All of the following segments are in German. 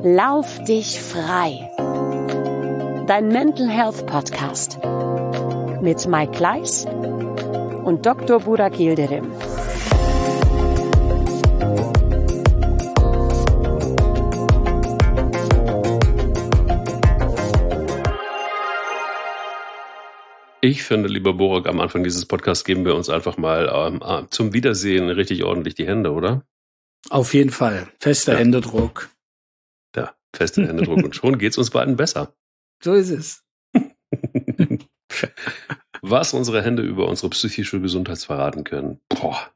Lauf dich frei. Dein Mental Health Podcast mit Mike Kleiss und Dr. Burak Yildirim. Ich finde, lieber Burak, am Anfang dieses Podcasts geben wir uns einfach mal zum Wiedersehen richtig ordentlich die Hände, oder? Auf jeden Fall. Fester Händedruck. Ja, fester Händedruck. Und schon geht's uns beiden besser. So ist es. Was unsere Hände über unsere psychische Gesundheit verraten können. Boah.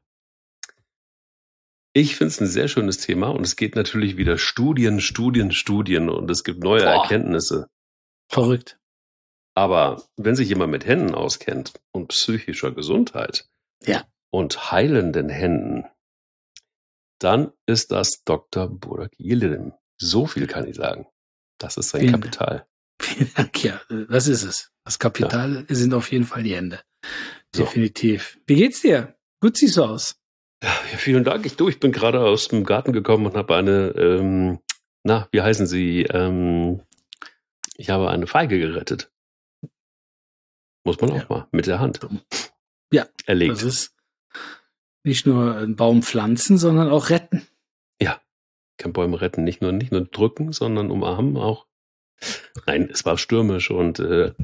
Ich finde es ein sehr schönes Thema und es geht natürlich wieder Studien und es gibt neue Erkenntnisse. Verrückt. Aber wenn sich jemand mit Händen auskennt und psychischer Gesundheit und heilenden Händen, dann ist das Dr. Burak Yildirim. So viel kann ich sagen. Das ist sein Kapital. Vielen Dank, ja. Das ist es. Das Kapital sind auf jeden Fall die Hände. Definitiv. Wie geht's dir? Gut siehst du aus. Ja, vielen Dank. Ich bin gerade aus dem Garten gekommen und habe eine, wie heißen sie? Ich habe eine Feige gerettet. Muss man auch mal mit der Hand. Ja, erlegt. Das ist nicht nur einen Baum pflanzen, sondern auch retten. Ja, kann Bäume retten. Nicht nur drücken, sondern umarmen auch. Nein, es war stürmisch und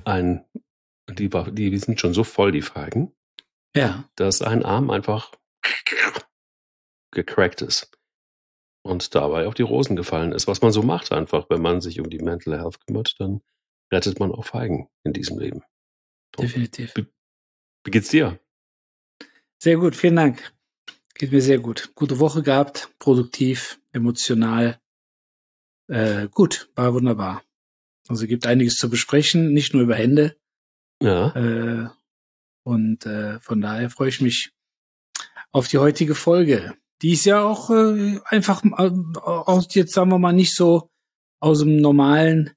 die sind schon so voll, die Feigen, dass ein Arm einfach gecrackt ist und dabei auf die Rosen gefallen ist. Was man so macht einfach, wenn man sich um die Mental Health kümmert, dann rettet man auch Feigen in diesem Leben. Definitiv. Wie geht's dir? Sehr gut, vielen Dank. Geht mir sehr gut. Gute Woche gehabt, produktiv, emotional. Gut, war wunderbar. Also gibt einiges zu besprechen, nicht nur über Hände. Ja. Von daher freue ich mich auf die heutige Folge. Die ist ja auch einfach aus, jetzt sagen wir mal, nicht so aus dem normalen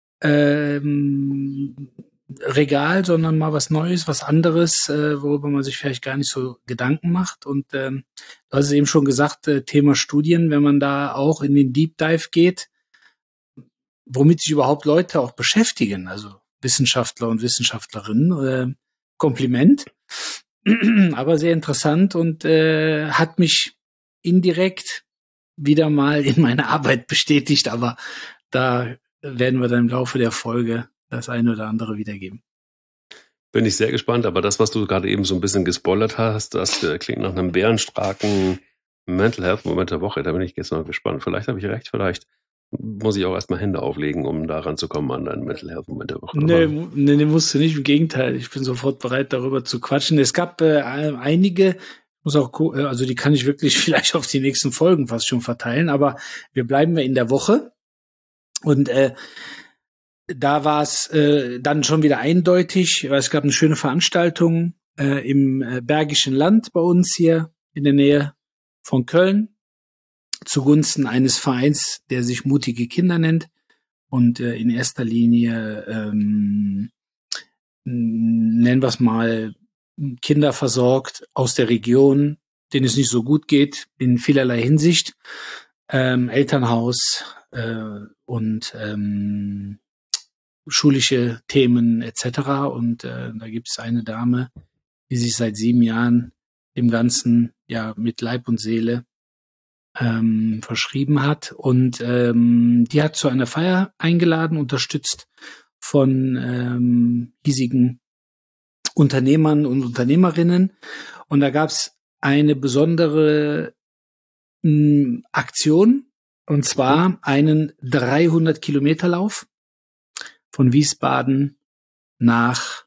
Regal, sondern mal was Neues, was anderes, worüber man sich vielleicht gar nicht so Gedanken macht. Und du hast es eben schon gesagt, Thema Studien, wenn man da auch in den Deep Dive geht, womit sich überhaupt Leute auch beschäftigen, also Wissenschaftler und Wissenschaftlerinnen, Kompliment, aber sehr interessant und hat mich indirekt wieder mal in meiner Arbeit bestätigt, aber da werden wir dann im Laufe der Folge das eine oder andere wiedergeben. Bin ich sehr gespannt, aber das, was du gerade eben so ein bisschen gespoilert hast, das klingt nach einem bärenstarken Mental Health Moment der Woche. Da bin ich jetzt noch gespannt. Vielleicht habe ich recht, vielleicht muss ich auch erstmal Hände auflegen, um daran zu kommen an einen Mental Health Moment der Woche. Nee, musst du nicht. Im Gegenteil, ich bin sofort bereit, darüber zu quatschen. Es gab einige, also die kann ich wirklich vielleicht auf die nächsten Folgen fast schon verteilen, aber wir bleiben in der Woche. Und da war es dann schon wieder eindeutig, weil es gab eine schöne Veranstaltung im Bergischen Land bei uns hier in der Nähe von Köln zugunsten eines Vereins, der sich Mutige Kinder nennt und in erster Linie nennen wir es mal Kinder versorgt aus der Region, denen es nicht so gut geht in vielerlei Hinsicht, Elternhaus und schulische Themen etc. Und da gibt es eine Dame, die sich seit 7 Jahren dem Ganzen mit Leib und Seele verschrieben hat. Und die hat zu einer Feier eingeladen, unterstützt von hiesigen Unternehmern und Unternehmerinnen. Und da gab es eine besondere Aktion, und zwar einen 300-Kilometer-Lauf von Wiesbaden nach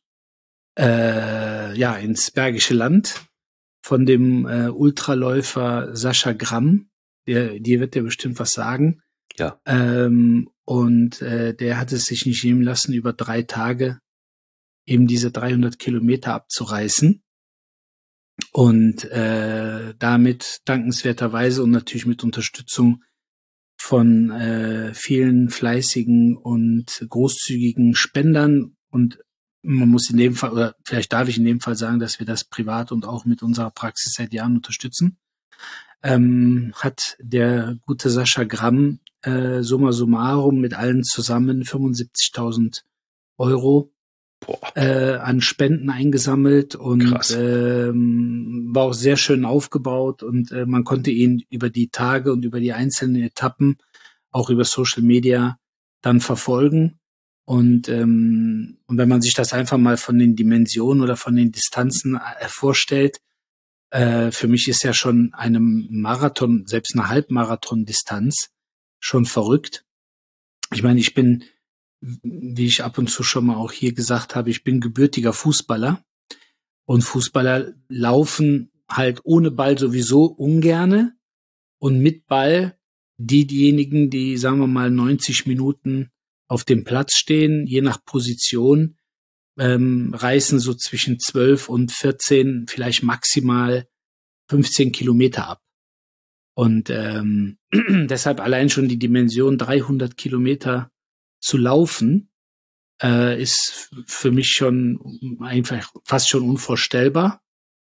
ins Bergische Land von dem Ultraläufer Sascha Gramm. Dir wird der bestimmt was sagen. Ja. Und der hat es sich nicht nehmen lassen, über 3 Tage eben diese 300 Kilometer abzureißen. Und damit dankenswerterweise und natürlich mit Unterstützung von vielen fleißigen und großzügigen Spendern. Und man muss in dem Fall, oder vielleicht darf ich in dem Fall sagen, dass wir das privat und auch mit unserer Praxis seit Jahren unterstützen, hat der gute Sascha Gramm summa summarum mit allen zusammen 75.000 Euro an Spenden eingesammelt und war auch sehr schön aufgebaut und man konnte ihn über die Tage und über die einzelnen Etappen auch über Social Media dann verfolgen. Und wenn man sich das einfach mal von den Dimensionen oder von den Distanzen vorstellt, für mich ist ja schon einem Marathon, selbst eine Halbmarathon-Distanz, schon verrückt. Ich meine, ich bin, wie ich ab und zu schon mal auch hier gesagt habe, ich bin gebürtiger Fußballer. Und Fußballer laufen halt ohne Ball sowieso ungerne. Und mit Ball diejenigen, die, sagen wir mal, 90 Minuten auf dem Platz stehen, je nach Position, reißen so zwischen 12 und 14, vielleicht maximal 15 Kilometer ab. Und deshalb allein schon die Dimension 300 Kilometer zu laufen, ist für mich schon einfach fast schon unvorstellbar.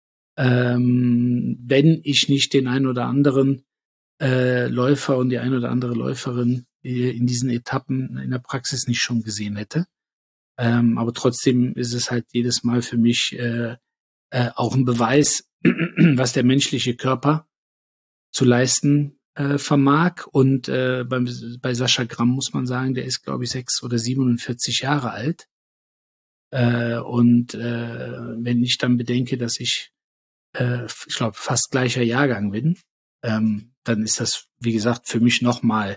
Wenn ich nicht den ein oder anderen Läufer und die ein oder andere Läuferin in diesen Etappen in der Praxis nicht schon gesehen hätte. Aber trotzdem ist es halt jedes Mal für mich auch ein Beweis, was der menschliche Körper zu leisten vermag. Und bei Sascha Gramm muss man sagen, der ist, glaube ich, 6 oder 47 Jahre alt. Wenn ich dann bedenke, dass ich glaube, fast gleicher Jahrgang bin, dann ist das, wie gesagt, für mich nochmal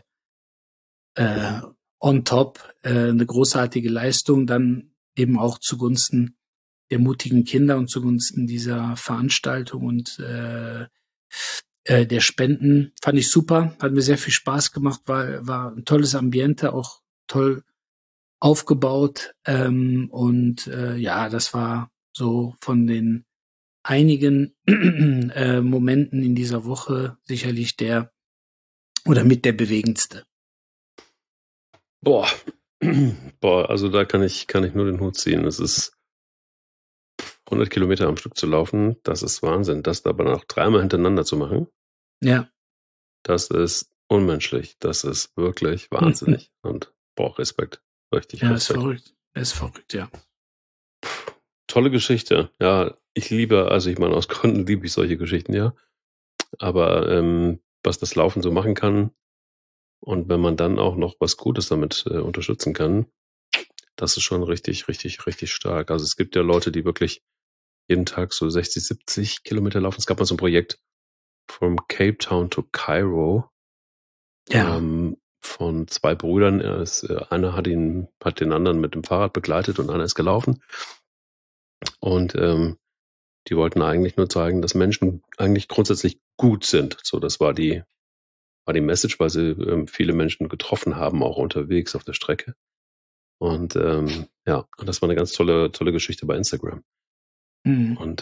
on top eine großartige Leistung, dann eben auch zugunsten der mutigen Kinder und zugunsten dieser Veranstaltung und der Spenden. Fand ich super, hat mir sehr viel Spaß gemacht, war ein tolles Ambiente, auch toll aufgebaut ja, das war so von den einigen Momenten in dieser Woche sicherlich mit der bewegendste. Boah, also da kann ich nur den Hut ziehen. Es ist 100 Kilometer am Stück zu laufen, das ist Wahnsinn. Das aber noch 3-mal hintereinander zu machen, Ja. das ist unmenschlich. Das ist wirklich wahnsinnig. Und Respekt. Richtig Ja, Respekt. ist verrückt, ja. Tolle Geschichte. Ja, aus Gründen liebe ich solche Geschichten, ja. Aber was das Laufen so machen kann und wenn man dann auch noch was Gutes damit unterstützen kann, das ist schon richtig, richtig, richtig stark. Also es gibt ja Leute, die wirklich jeden Tag so 60, 70 Kilometer laufen. Es gab mal so ein Projekt from Cape Town to Cairo. Ja. Von 2 Brüdern. Einer hat den anderen mit dem Fahrrad begleitet und einer ist gelaufen. Und die wollten eigentlich nur zeigen, dass Menschen eigentlich grundsätzlich gut sind. So, das war die Message, weil sie viele Menschen getroffen haben, auch unterwegs auf der Strecke. Und und das war eine ganz tolle Geschichte bei Instagram. Mhm. Und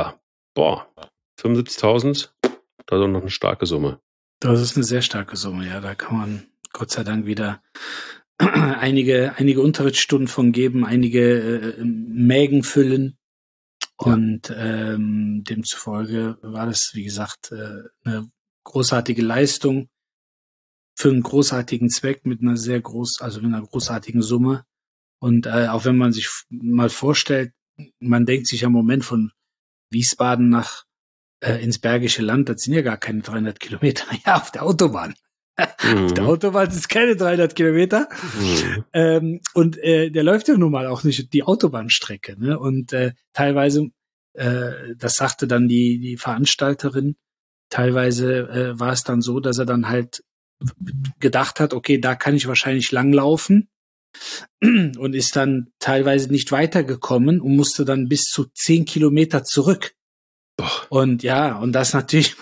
75.000, das ist auch noch eine starke Summe. Das ist eine sehr starke Summe, ja. Da kann man Gott sei Dank wieder einige Unterrichtsstunden von geben, einige Mägen füllen. Und demzufolge war das, wie gesagt, eine großartige Leistung für einen großartigen Zweck mit einer mit einer großartigen Summe. Und auch wenn man sich mal vorstellt, man denkt sich am Moment von Wiesbaden nach ins Bergische Land, das sind ja gar keine 300 Kilometer, ja, auf der Autobahn. Auf der Autobahn sind es keine 300 Kilometer. Und der läuft ja nun mal auch nicht die Autobahnstrecke. Ne? Und teilweise, das sagte dann die Veranstalterin, teilweise war es dann so, dass er dann halt gedacht hat, okay, da kann ich wahrscheinlich langlaufen und ist dann teilweise nicht weitergekommen und musste dann bis zu 10 Kilometer zurück. Und ja, und das natürlich,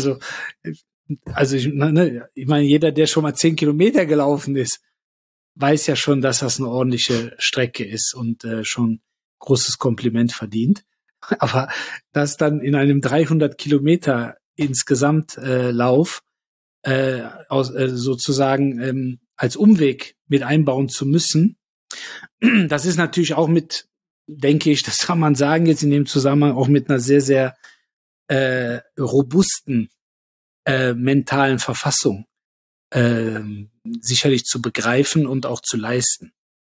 ich meine, jeder, der schon mal 10 Kilometer gelaufen ist, weiß ja schon, dass das eine ordentliche Strecke ist und schon großes Kompliment verdient. Aber das dann in einem 300 Kilometer insgesamt Lauf sozusagen als Umweg mit einbauen zu müssen, das ist natürlich auch denke ich, das kann man sagen jetzt in dem Zusammenhang, auch mit einer sehr, sehr robusten mentalen Verfassung sicherlich zu begreifen und auch zu leisten.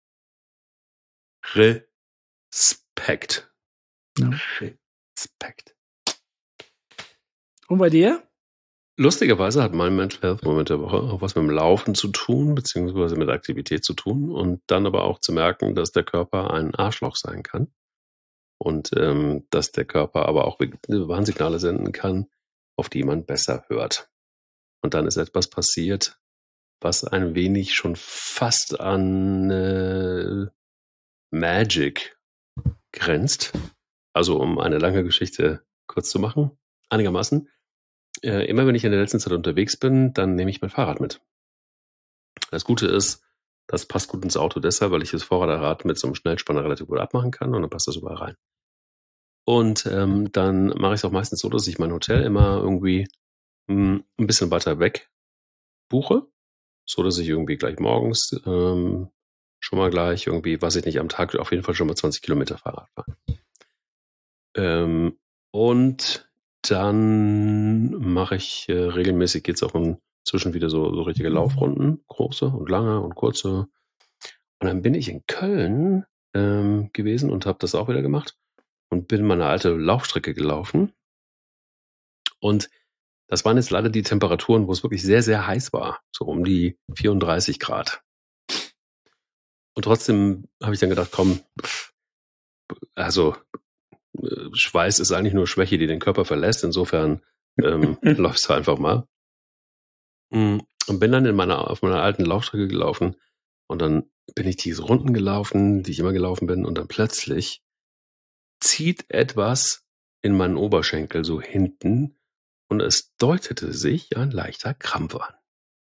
Respekt. Ja. Respekt. Und bei dir? Lustigerweise hat mein Mental Health Moment der Woche auch was mit dem Laufen zu tun, beziehungsweise mit Aktivität zu tun und dann aber auch zu merken, dass der Körper ein Arschloch sein kann und dass der Körper aber auch Warnsignale senden kann, auf die man besser hört. Und dann ist etwas passiert, was ein wenig schon fast an Magic grenzt. Also um eine lange Geschichte kurz zu machen, einigermaßen. Immer wenn ich in der letzten Zeit unterwegs bin, dann nehme ich mein Fahrrad mit. Das Gute ist, das passt gut ins Auto deshalb, weil ich das Vorderrad mit so einem Schnellspanner relativ gut abmachen kann und dann passt das überall rein. Und dann mache ich es auch meistens so, dass ich mein Hotel immer irgendwie ein bisschen weiter weg buche, so dass ich irgendwie gleich morgens schon mal gleich irgendwie, weiß ich nicht, am Tag auf jeden Fall schon mal 20 Kilometer Fahrrad fahren. Und dann mache ich regelmäßig, geht's auch inzwischen wieder so richtige Laufrunden, große und lange und kurze. Und dann bin ich in Köln gewesen und habe das auch wieder gemacht und bin meine alte Laufstrecke gelaufen. Und das waren jetzt leider die Temperaturen, wo es wirklich sehr, sehr heiß war, so um die 34 Grad. Und trotzdem habe ich dann gedacht, komm, also Schweiß ist eigentlich nur Schwäche, die den Körper verlässt. Insofern läufst du einfach mal. Und bin dann auf meiner alten Laufstrecke gelaufen und dann bin ich diese Runden gelaufen, die ich immer gelaufen bin und dann plötzlich zieht etwas in meinen Oberschenkel so hinten und es deutete sich ein leichter Krampf an.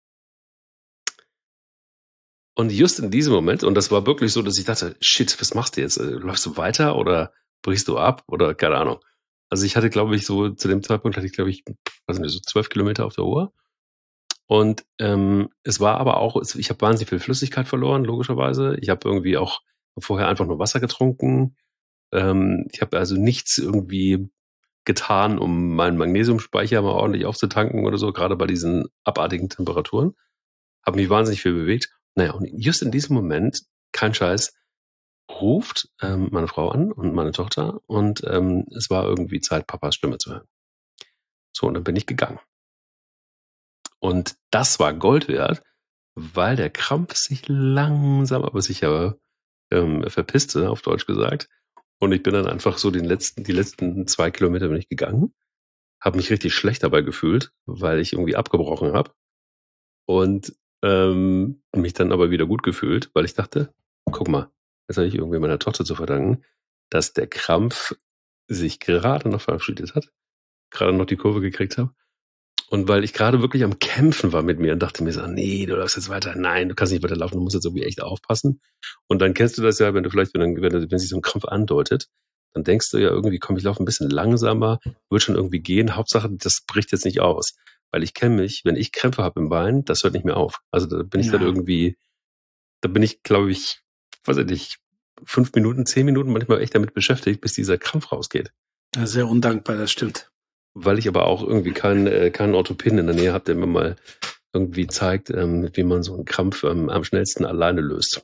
Und just in diesem Moment, und das war wirklich so, dass ich dachte, shit, was machst du jetzt? Läufst du weiter oder brichst du ab oder keine Ahnung. Also ich hatte, glaube ich, so zu dem Zeitpunkt hatte ich, glaube ich, was sind das, so 12 Kilometer auf der Uhr. Und es war aber auch, ich habe wahnsinnig viel Flüssigkeit verloren, logischerweise. Ich habe irgendwie auch vorher einfach nur Wasser getrunken. Ich habe also nichts irgendwie getan, um meinen Magnesiumspeicher mal ordentlich aufzutanken oder so, gerade bei diesen abartigen Temperaturen. Habe mich wahnsinnig viel bewegt. Naja, und just in diesem Moment, kein Scheiß, ruft meine Frau an und meine Tochter und es war irgendwie Zeit, Papas Stimme zu hören. So, und dann bin ich gegangen. Und das war Gold wert, weil der Krampf sich langsam, aber sicher verpisste, auf Deutsch gesagt. Und ich bin dann einfach so die letzten 2 Kilometer bin ich gegangen, habe mich richtig schlecht dabei gefühlt, weil ich irgendwie abgebrochen habe und mich dann aber wieder gut gefühlt, weil ich dachte, guck mal, das habe ich irgendwie meiner Tochter zu verdanken, dass der Krampf sich gerade noch verabschiedet hat, gerade noch die Kurve gekriegt habe. Und weil ich gerade wirklich am Kämpfen war mit mir und dachte mir so, nee, du läufst jetzt weiter, nein, du kannst nicht weiterlaufen, du musst jetzt irgendwie echt aufpassen. Und dann kennst du das ja, wenn sich so ein Krampf andeutet, dann denkst du ja irgendwie, komm, ich laufe ein bisschen langsamer, wird schon irgendwie gehen, Hauptsache, das bricht jetzt nicht aus. Weil ich kenne mich, wenn ich Krämpfe habe im Bein, das hört nicht mehr auf. Also da bin ich dann irgendwie, da bin ich, glaube ich, weiß ich nicht, 5 Minuten, 10 Minuten manchmal echt damit beschäftigt, bis dieser Krampf rausgeht. Ja, sehr undankbar, das stimmt. Weil ich aber auch irgendwie keinen Orthopäden in der Nähe habe, der mir mal irgendwie zeigt, wie man so einen Krampf am schnellsten alleine löst.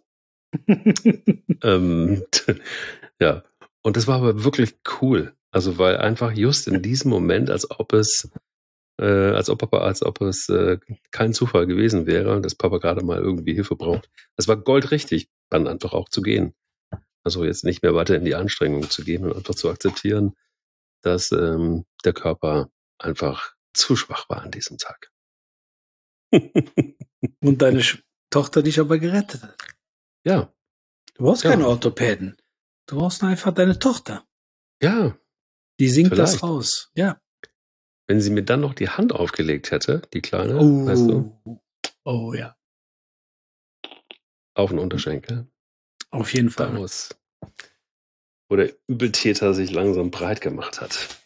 Ja, und das war aber wirklich cool. Also weil einfach just in diesem Moment, als ob es kein Zufall gewesen wäre, dass Papa gerade mal irgendwie Hilfe braucht. Es war goldrichtig, dann einfach auch zu gehen. Also jetzt nicht mehr weiter in die Anstrengung zu gehen und einfach zu akzeptieren, dass der Körper einfach zu schwach war an diesem Tag. Und deine Tochter dich aber gerettet hat. Ja. Du brauchst keine Orthopäden. Du brauchst einfach deine Tochter. Ja. Die singt das raus. Ja. Wenn sie mir dann noch die Hand aufgelegt hätte, die Kleine, weißt du? Oh ja. Auf den Unterschenkel. Auf jeden Fall. Wo der Übeltäter sich langsam breit gemacht hat.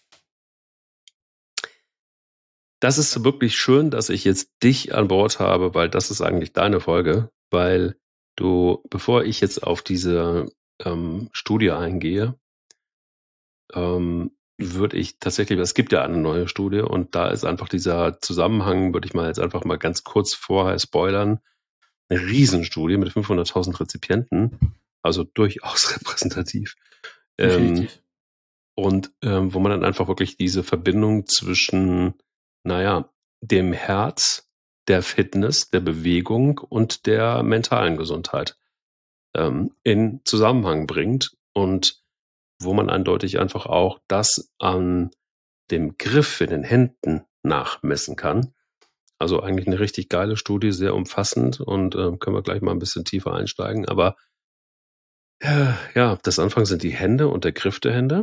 Das ist wirklich schön, dass ich jetzt dich an Bord habe, weil das ist eigentlich deine Folge, weil du, bevor ich jetzt auf diese Studie eingehe, würde ich tatsächlich, es gibt ja eine neue Studie und da ist einfach dieser Zusammenhang, würde ich mal jetzt einfach mal ganz kurz vorher spoilern, eine Riesenstudie mit 500.000 Rezipienten, also durchaus repräsentativ. Definitiv. Wo man dann einfach wirklich diese Verbindung zwischen, dem Herz, der Fitness, der Bewegung und der mentalen Gesundheit in Zusammenhang bringt und wo man eindeutig einfach auch das an dem Griff in den Händen nachmessen kann. Also eigentlich eine richtig geile Studie, sehr umfassend und können wir gleich mal ein bisschen tiefer einsteigen. Aber das Anfang sind die Hände und der Griff der Hände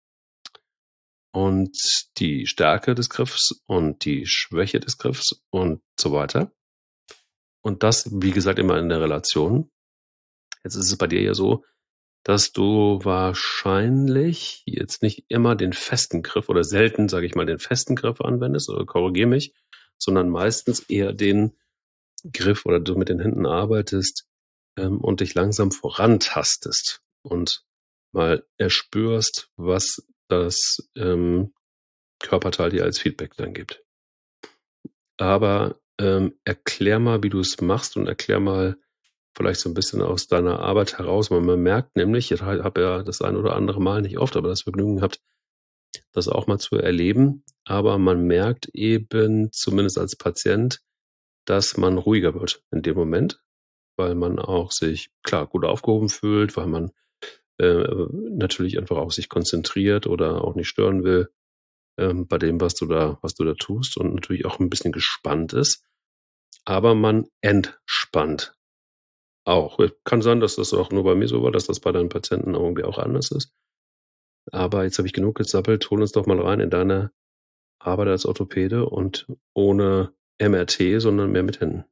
und die Stärke des Griffs und die Schwäche des Griffs und so weiter. Und das, wie gesagt, immer in der Relation. Jetzt ist es bei dir ja so, dass du wahrscheinlich jetzt nicht immer den festen Griff oder selten, sage ich mal, den festen Griff anwendest oder korrigiere mich, sondern meistens eher den Griff oder du mit den Händen arbeitest und dich langsam vorantastest und mal erspürst, was das Körperteil dir als Feedback dann gibt. Aber erklär mal, wie du es machst und erklär mal vielleicht so ein bisschen aus deiner Arbeit heraus. Man merkt nämlich, ich habe ja das ein oder andere Mal, nicht oft, aber das Vergnügen gehabt, das auch mal zu erleben. Aber man merkt eben, zumindest als Patient, dass man ruhiger wird in dem Moment, weil man auch sich, klar, gut aufgehoben fühlt, weil man natürlich einfach auch sich konzentriert oder auch nicht stören will bei dem, was du da tust und natürlich auch ein bisschen gespannt ist. Aber man entspannt auch. Kann sein, dass das auch nur bei mir so war, dass das bei deinen Patienten irgendwie auch anders ist. Aber jetzt habe ich genug gezappelt. Hol uns doch mal rein in deine Arbeit als Orthopäde und ohne MRT, sondern mehr mit Händen.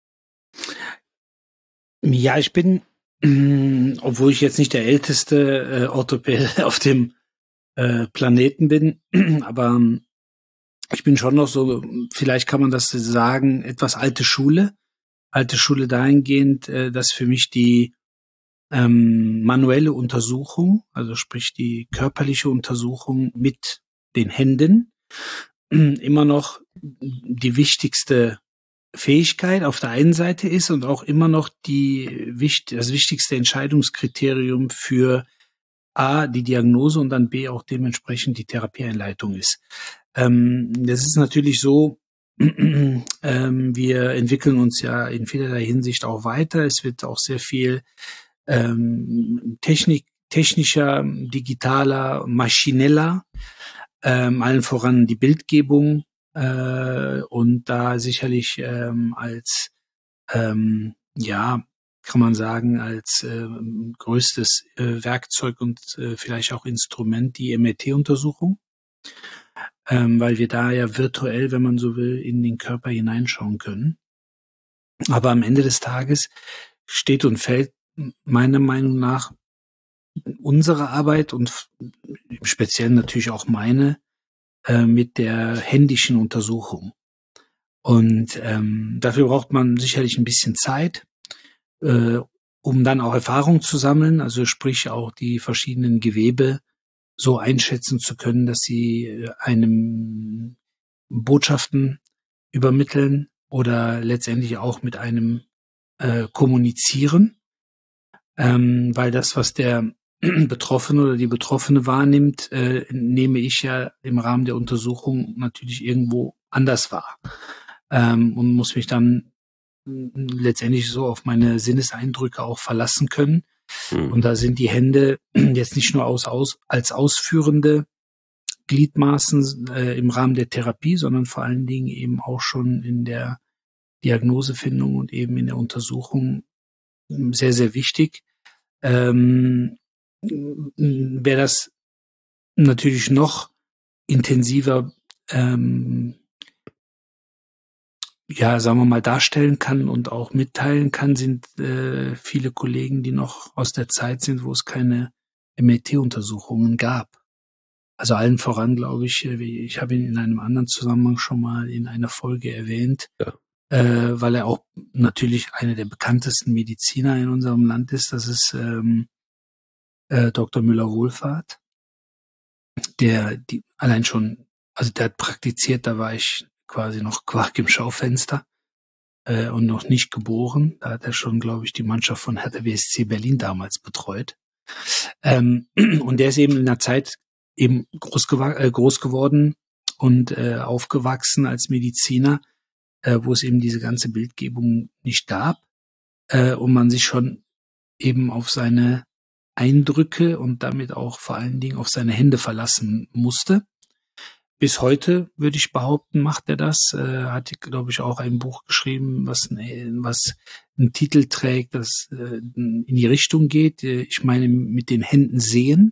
Ja, ich bin, obwohl ich jetzt nicht der älteste Orthopäde auf dem Planeten bin, aber ich bin schon noch so, vielleicht kann man das sagen, etwas alte Schule. Alte Schule dahingehend, dass für mich die manuelle Untersuchung, also sprich die körperliche Untersuchung mit den Händen, immer noch die wichtigste Fähigkeit auf der einen Seite ist und auch immer noch das wichtigste Entscheidungskriterium für A, die Diagnose und dann B, auch dementsprechend die Therapieeinleitung ist. Das ist natürlich so, wir entwickeln uns ja in vielerlei Hinsicht auch weiter. Es wird auch sehr viel technischer, digitaler, maschineller, allen voran die Bildgebung und da sicherlich als kann man sagen, als größtes Werkzeug und vielleicht auch Instrument die MRT-Untersuchung, weil wir da ja virtuell, wenn man so will, in den Körper hineinschauen können. Aber am Ende des Tages steht und fällt meiner Meinung nach unsere Arbeit und im Speziellen natürlich auch meine mit der händischen Untersuchung. Und dafür braucht man sicherlich ein bisschen Zeit, um dann auch Erfahrung zu sammeln, also sprich auch die verschiedenen Gewebe so einschätzen zu können, dass sie einem Botschaften übermitteln oder letztendlich auch mit einem kommunizieren, weil das, was der Betroffene oder die Betroffene wahrnimmt, nehme ich ja im Rahmen der Untersuchung natürlich irgendwo anders wahr und muss mich dann letztendlich so auf meine Sinneseindrücke auch verlassen können. Und da sind die Hände jetzt nicht nur als ausführende Gliedmaßen im Rahmen der Therapie, sondern vor allen Dingen eben auch schon in der Diagnosefindung und eben in der Untersuchung sehr, sehr wichtig. Wäre das natürlich noch intensiver sagen wir mal, darstellen kann und auch mitteilen kann, sind viele Kollegen, die noch aus der Zeit sind, wo es keine MRT-Untersuchungen gab. Also allen voran, glaube ich, ich habe ihn in einem anderen Zusammenhang schon mal in einer Folge erwähnt, weil er auch natürlich einer der bekanntesten Mediziner in unserem Land ist. Das ist Dr. Müller-Wohlfahrt. allein schon, also der hat praktiziert, da war ich quasi noch Quark im Schaufenster und noch nicht geboren. Da hat er schon, glaube ich, die Mannschaft von Hertha BSC Berlin damals betreut. Und der ist eben in der Zeit eben groß geworden und aufgewachsen als Mediziner, wo es eben diese ganze Bildgebung nicht gab und man sich schon eben auf seine Eindrücke und damit auch vor allen Dingen auf seine Hände verlassen musste. Bis heute, würde ich behaupten, macht er das. Hat, glaube ich, auch ein Buch geschrieben, was einen Titel trägt, das in die Richtung geht. Ich meine, mit den Händen sehen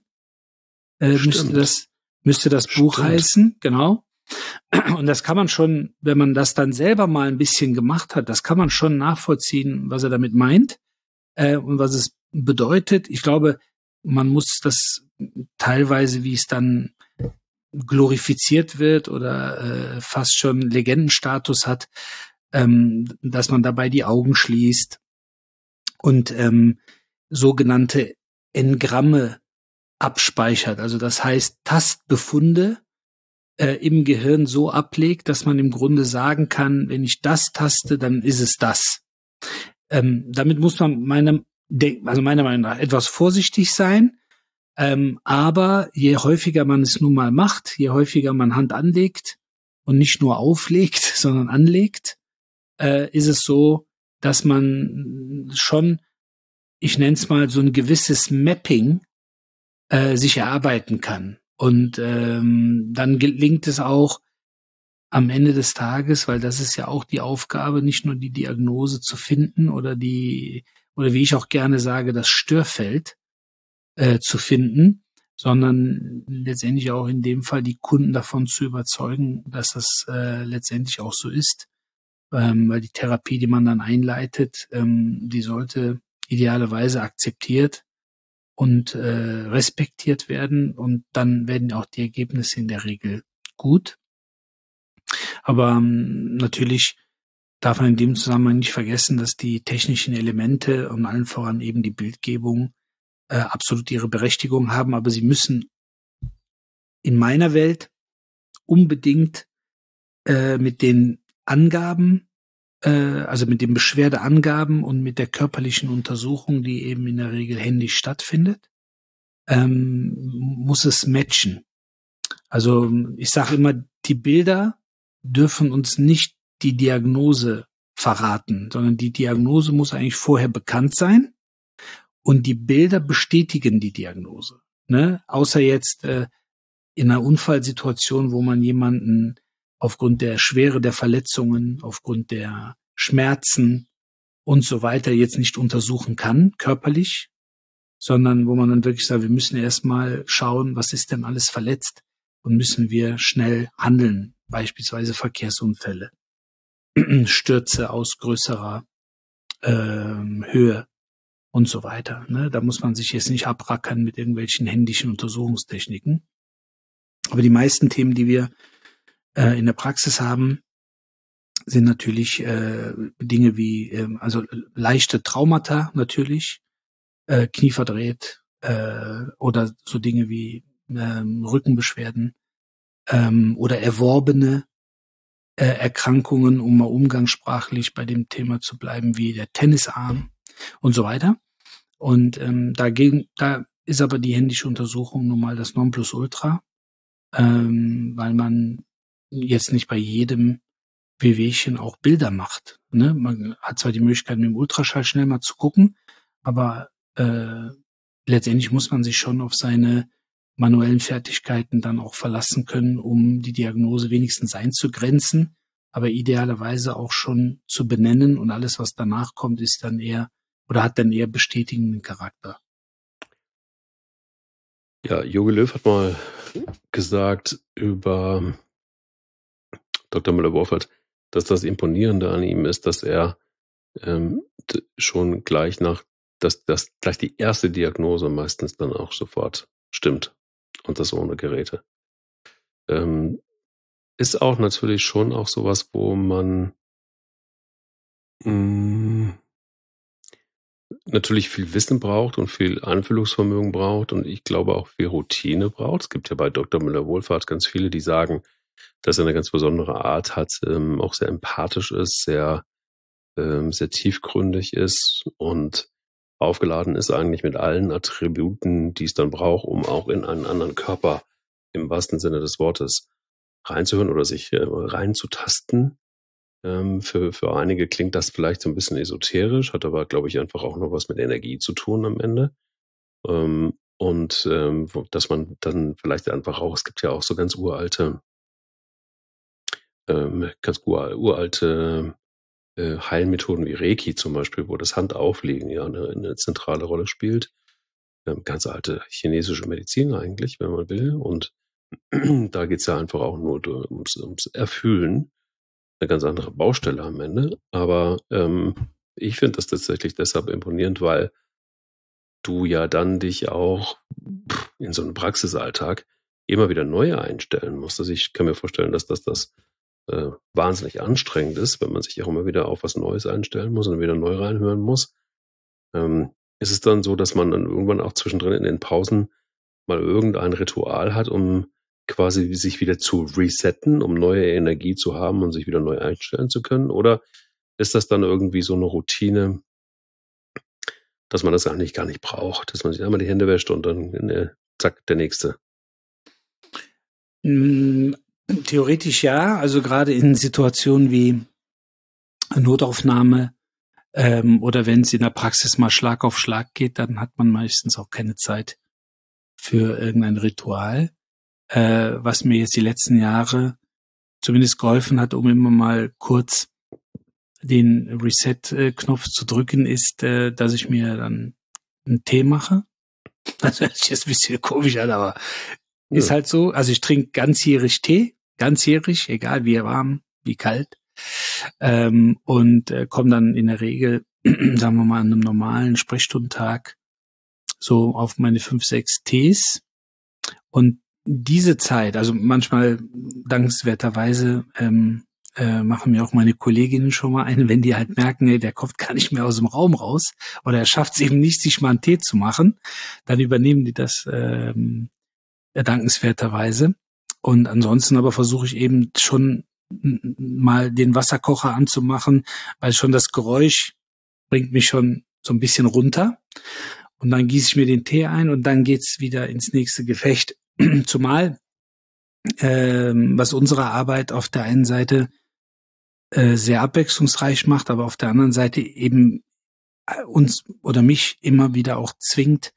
müsste das Buch heißen, genau. Und das kann man schon, wenn man das dann selber mal ein bisschen gemacht hat, das kann man schon nachvollziehen, was er damit meint und was es bedeutet. Ich glaube, man muss das teilweise, wie es dann glorifiziert wird oder fast schon Legendenstatus hat, dass man dabei die Augen schließt und sogenannte Engramme abspeichert. Also das heißt, Tastbefunde im Gehirn so ablegt, dass man im Grunde sagen kann, wenn ich das taste, dann ist es das. Damit muss man meiner Meinung nach etwas vorsichtig sein. Aber je häufiger man es nun mal macht, je häufiger man Hand anlegt und nicht nur auflegt, sondern anlegt, ist es so, dass man schon, ich nenne es mal, so ein gewisses Mapping sich erarbeiten kann. Und dann gelingt es auch am Ende des Tages, weil das ist ja auch die Aufgabe, nicht nur die Diagnose zu finden oder wie ich auch gerne sage, das Störfeld zu finden, sondern letztendlich auch in dem Fall die Kunden davon zu überzeugen, dass das letztendlich auch so ist, weil die Therapie, die man dann einleitet, die sollte idealerweise akzeptiert und respektiert werden und dann werden auch die Ergebnisse in der Regel gut. Aber natürlich darf man in dem Zusammenhang nicht vergessen, dass die technischen Elemente und allen voran eben die Bildgebung absolut ihre Berechtigung haben, aber sie müssen in meiner Welt unbedingt mit den Angaben, also mit den Beschwerdeangaben und mit der körperlichen Untersuchung, die eben in der Regel händisch stattfindet, muss es matchen. Also ich sage immer, die Bilder dürfen uns nicht die Diagnose verraten, sondern die Diagnose muss eigentlich vorher bekannt sein. Und die Bilder bestätigen die Diagnose. Ne? Außer jetzt in einer Unfallsituation, wo man jemanden aufgrund der Schwere der Verletzungen, aufgrund der Schmerzen und so weiter jetzt nicht untersuchen kann, körperlich, sondern wo man dann wirklich sagt, wir müssen erstmal schauen, was ist denn alles verletzt und müssen wir schnell handeln, beispielsweise Verkehrsunfälle, Stürze aus größerer Höhe. Und so weiter. Ne? Da muss man sich jetzt nicht abrackern mit irgendwelchen händischen Untersuchungstechniken. Aber die meisten Themen, die wir in der Praxis haben, sind natürlich Dinge wie, also leichte Traumata natürlich, Knie verdreht oder so Dinge wie Rückenbeschwerden oder erworbene Erkrankungen, um mal umgangssprachlich bei dem Thema zu bleiben, wie der Tennisarm und so weiter. Und da ist aber die händische Untersuchung nun mal das Nonplusultra, weil man jetzt nicht bei jedem Wehwehchen auch Bilder macht. Ne? Man hat zwar die Möglichkeit, mit dem Ultraschall schnell mal zu gucken, aber letztendlich muss man sich schon auf seine manuellen Fertigkeiten dann auch verlassen können, um die Diagnose wenigstens einzugrenzen, aber idealerweise auch schon zu benennen und alles, was danach kommt, ist dann eher oder hat dann eher bestätigenden Charakter. Ja, Jogi Löw hat mal gesagt über Dr. Müller-Wohlfahrt, dass das Imponierende an ihm ist, dass er schon gleich dass gleich die erste Diagnose meistens dann auch sofort stimmt und das ohne Geräte. Ist auch natürlich schon auch sowas, wo man natürlich viel Wissen braucht und viel Einfühlungsvermögen braucht und ich glaube auch viel Routine braucht. Es gibt ja bei Dr. Müller-Wohlfahrt ganz viele, die sagen, dass er eine ganz besondere Art hat, auch sehr empathisch ist, sehr tiefgründig ist und aufgeladen ist eigentlich mit allen Attributen, die es dann braucht, um auch in einen anderen Körper im wahrsten Sinne des Wortes reinzuhören oder sich reinzutasten. Für einige klingt das vielleicht so ein bisschen esoterisch, hat aber, glaube ich, einfach auch noch was mit Energie zu tun am Ende. Dass man dann vielleicht einfach auch, es gibt ja auch so ganz uralte Heilmethoden wie Reiki zum Beispiel, wo das Handauflegen ja eine zentrale Rolle spielt. Ganz alte chinesische Medizin eigentlich, wenn man will. Und da geht's ja einfach auch nur ums Erfühlen. Eine ganz andere Baustelle am Ende. Aber ich finde das tatsächlich deshalb imponierend, weil du ja dann dich auch in so einem Praxisalltag immer wieder neu einstellen musst. Also ich kann mir vorstellen, dass das wahnsinnig anstrengend ist, wenn man sich auch immer wieder auf was Neues einstellen muss und wieder neu reinhören muss. Ist es dann so, dass man dann irgendwann auch zwischendrin in den Pausen mal irgendein Ritual hat, um quasi sich wieder zu resetten, um neue Energie zu haben und sich wieder neu einstellen zu können? Oder ist das dann irgendwie so eine Routine, dass man das eigentlich gar nicht braucht, dass man sich einmal die Hände wäscht und dann zack, der nächste? Theoretisch ja, also gerade in Situationen wie Notaufnahme oder wenn es in der Praxis mal Schlag auf Schlag geht, dann hat man meistens auch keine Zeit für irgendein Ritual. Was mir jetzt die letzten Jahre zumindest geholfen hat, um immer mal kurz den Reset-Knopf zu drücken, ist, dass ich mir dann einen Tee mache. Das hört sich jetzt ein bisschen komisch an, aber ist halt so. Also ich trinke ganzjährig Tee, ganzjährig, egal wie warm, wie kalt. Und komme dann in der Regel, sagen wir mal, an einem normalen Sprechstundentag so auf meine 5, 6 Tees. Und diese Zeit, also manchmal dankenswerterweise machen mir auch meine Kolleginnen schon mal eine, wenn die halt merken, ey, der kommt gar nicht mehr aus dem Raum raus oder er schafft es eben nicht, sich mal einen Tee zu machen, dann übernehmen die das dankenswerterweise. Und ansonsten aber versuche ich eben schon mal den Wasserkocher anzumachen, weil schon das Geräusch bringt mich schon so ein bisschen runter. Und dann gieße ich mir den Tee ein und dann geht's wieder ins nächste Gefecht. Zumal was unsere Arbeit auf der einen Seite sehr abwechslungsreich macht, aber auf der anderen Seite eben uns oder mich immer wieder auch zwingt,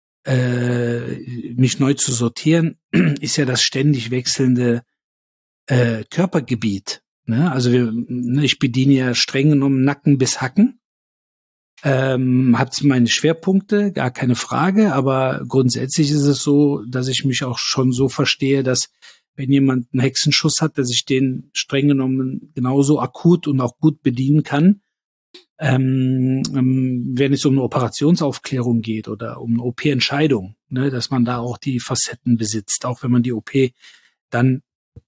mich neu zu sortieren, ist ja das ständig wechselnde Körpergebiet. Ne? Also ich bediene ja streng genommen Nacken bis Hacken. Habt meine Schwerpunkte, gar keine Frage, aber grundsätzlich ist es so, dass ich mich auch schon so verstehe, dass wenn jemand einen Hexenschuss hat, dass ich den streng genommen genauso akut und auch gut bedienen kann, wenn es um eine Operationsaufklärung geht oder um eine OP-Entscheidung, ne, dass man da auch die Facetten besitzt, auch wenn man die OP dann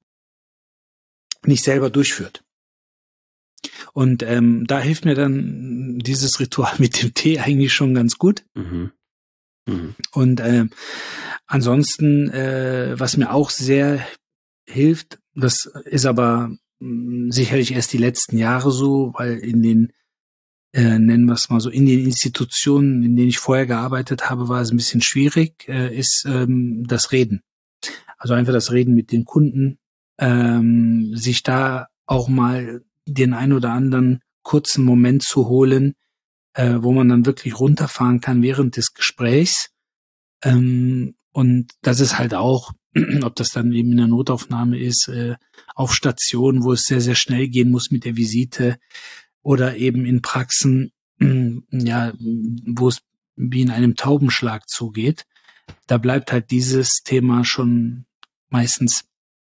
nicht selber durchführt. Und da hilft mir dann dieses Ritual mit dem Tee eigentlich schon ganz gut. Mhm. Mhm. Und ansonsten, was mir auch sehr hilft, das ist aber sicherlich erst die letzten Jahre so, weil in den, nennen wir es mal so, in den Institutionen, in denen ich vorher gearbeitet habe, war es ein bisschen schwierig, ist das Reden. Also einfach das Reden mit den Kunden, sich da auch mal den ein oder anderen kurzen Moment zu holen, wo man dann wirklich runterfahren kann während des Gesprächs. Und das ist halt auch, ob das dann eben in der Notaufnahme ist, auf Stationen, wo es sehr, sehr schnell gehen muss mit der Visite oder eben in Praxen, ja, wo es wie in einem Taubenschlag zugeht. Da bleibt halt dieses Thema schon meistens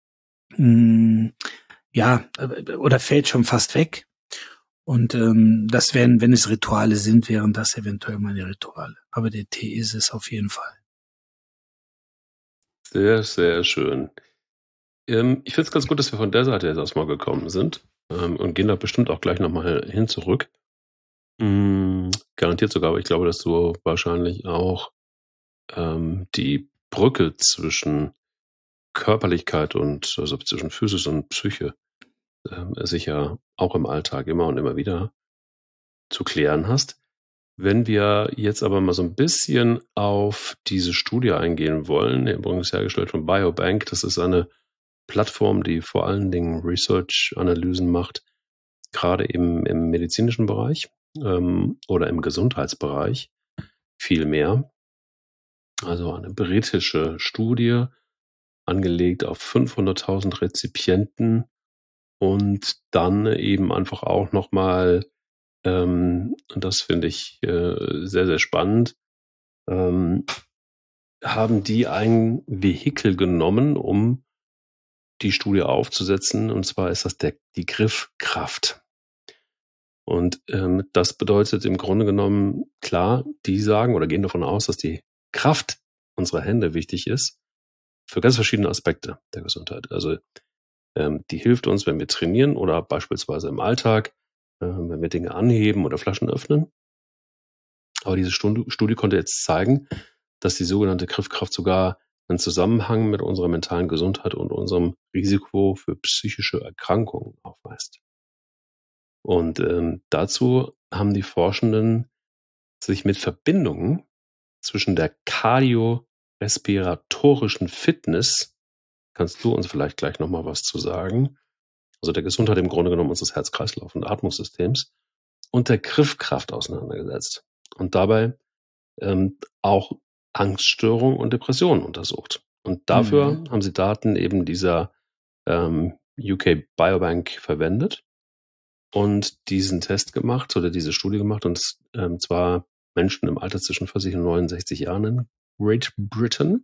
ja, oder fällt schon fast weg. Und das wären, wenn es Rituale sind, wären das eventuell meine Rituale. Aber der Tee ist es auf jeden Fall. Sehr, sehr schön. Ich finde es ganz gut, dass wir von der Seite jetzt erstmal gekommen sind und gehen da bestimmt auch gleich nochmal hin zurück. Garantiert sogar, aber ich glaube, dass du wahrscheinlich auch die Brücke zwischen Körperlichkeit und also zwischen Physis und Psyche sicher auch im Alltag immer und immer wieder zu klären hast. Wenn wir jetzt aber mal so ein bisschen auf diese Studie eingehen wollen, übrigens hergestellt von Biobank, das ist eine Plattform, die vor allen Dingen Research-Analysen macht, gerade eben im medizinischen Bereich oder im Gesundheitsbereich viel mehr. Also eine britische Studie, angelegt auf 500.000 Rezipienten und dann eben einfach auch nochmal, und das finde ich sehr, sehr spannend, haben die ein Vehikel genommen, um die Studie aufzusetzen, und zwar ist das die Griffkraft. Und das bedeutet im Grunde genommen, klar, die sagen oder gehen davon aus, dass die Kraft unserer Hände wichtig ist für ganz verschiedene Aspekte der Gesundheit. Also die hilft uns, wenn wir trainieren oder beispielsweise im Alltag, wenn wir Dinge anheben oder Flaschen öffnen. Aber diese Studie konnte jetzt zeigen, dass die sogenannte Griffkraft sogar einen Zusammenhang mit unserer mentalen Gesundheit und unserem Risiko für psychische Erkrankungen aufweist. Und dazu haben die Forschenden sich mit Verbindungen zwischen der kardiorespiratorischen Fitness, kannst du uns vielleicht gleich nochmal was zu sagen, also der Gesundheit im Grunde genommen unseres Herz-Kreislauf- und Atmungssystems, und der Griffkraft auseinandergesetzt. Und dabei auch Angststörungen und Depressionen untersucht. Und dafür haben sie Daten eben dieser UK Biobank verwendet und diesen Test gemacht oder diese Studie gemacht, und zwar Menschen im Alter zwischen 40 und 69 Jahren in Great Britain.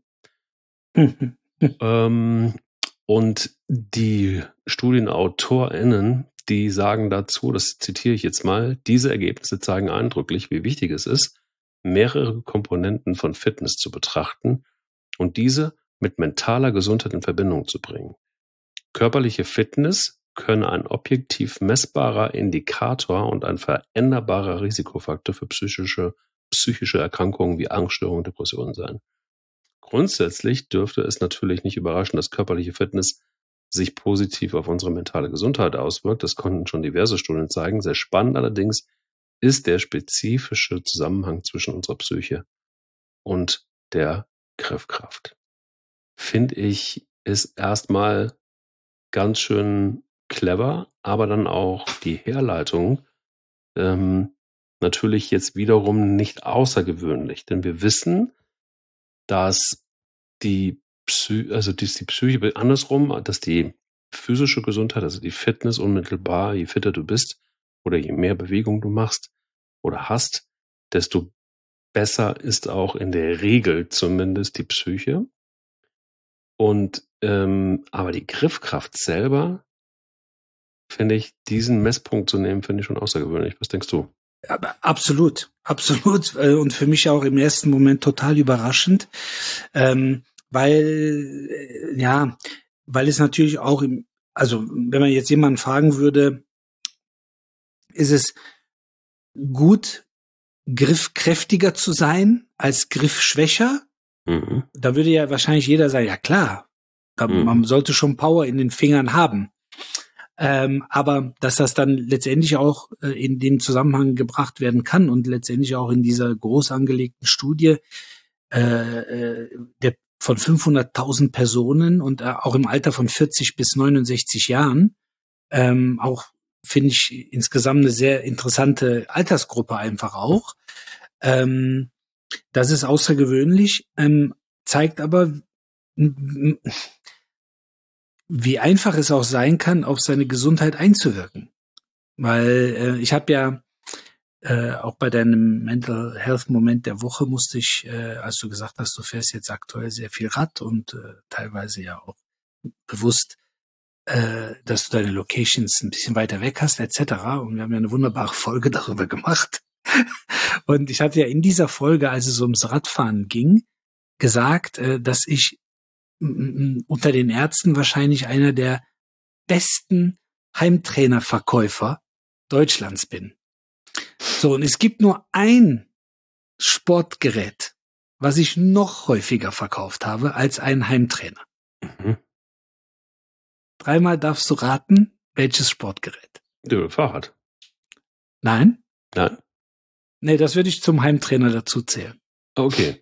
Und die StudienautorInnen, die sagen dazu, das zitiere ich jetzt mal, diese Ergebnisse zeigen eindrücklich, wie wichtig es ist, mehrere Komponenten von Fitness zu betrachten und diese mit mentaler Gesundheit in Verbindung zu bringen. Körperliche Fitness könne ein objektiv messbarer Indikator und ein veränderbarer Risikofaktor für psychische Erkrankungen wie Angststörungen und Depressionen sein. Grundsätzlich dürfte es natürlich nicht überraschen, dass körperliche Fitness sich positiv auf unsere mentale Gesundheit auswirkt. Das konnten schon diverse Studien zeigen. Sehr spannend allerdings ist der spezifische Zusammenhang zwischen unserer Psyche und der Griffkraft. Finde ich, ist erstmal ganz schön clever, aber dann auch die Herleitung natürlich jetzt wiederum nicht außergewöhnlich, denn wir wissen, dass die Psyche andersrum, dass die physische Gesundheit, also die Fitness unmittelbar, je fitter du bist oder je mehr Bewegung du machst oder hast, desto besser ist auch in der Regel zumindest die Psyche. Und aber die Griffkraft selber, finde ich, diesen Messpunkt zu nehmen, finde ich schon außergewöhnlich. Was denkst du? Absolut. Und für mich auch im ersten Moment total überraschend, weil es natürlich auch also wenn man jetzt jemanden fragen würde, ist es gut, griffkräftiger zu sein als griffschwächer? Da würde ja wahrscheinlich jeder sagen, ja klar, man sollte schon Power in den Fingern haben. Aber dass das dann letztendlich auch in den Zusammenhang gebracht werden kann und letztendlich auch in dieser groß angelegten Studie von 500.000 Personen und auch im Alter von 40 bis 69 Jahren, auch finde ich insgesamt eine sehr interessante Altersgruppe einfach auch. Das ist außergewöhnlich, zeigt aber, wie einfach es auch sein kann, auf seine Gesundheit einzuwirken. Weil ich habe ja auch bei deinem Mental Health Moment der Woche musste ich, als du gesagt hast, du fährst jetzt aktuell sehr viel Rad und teilweise ja auch bewusst, dass du deine Locations ein bisschen weiter weg hast, etc. Und wir haben ja eine wunderbare Folge darüber gemacht. Und ich hatte ja in dieser Folge, als es ums Radfahren ging, gesagt, dass ich unter den Ärzten wahrscheinlich einer der besten Heimtrainerverkäufer Deutschlands bin. So, und es gibt nur ein Sportgerät, was ich noch häufiger verkauft habe als einen Heimtrainer. Mhm. 3-mal darfst du raten, welches Sportgerät. Ja, Fahrrad. Nein? Nein. Nee, das würde ich zum Heimtrainer dazu zählen. Okay.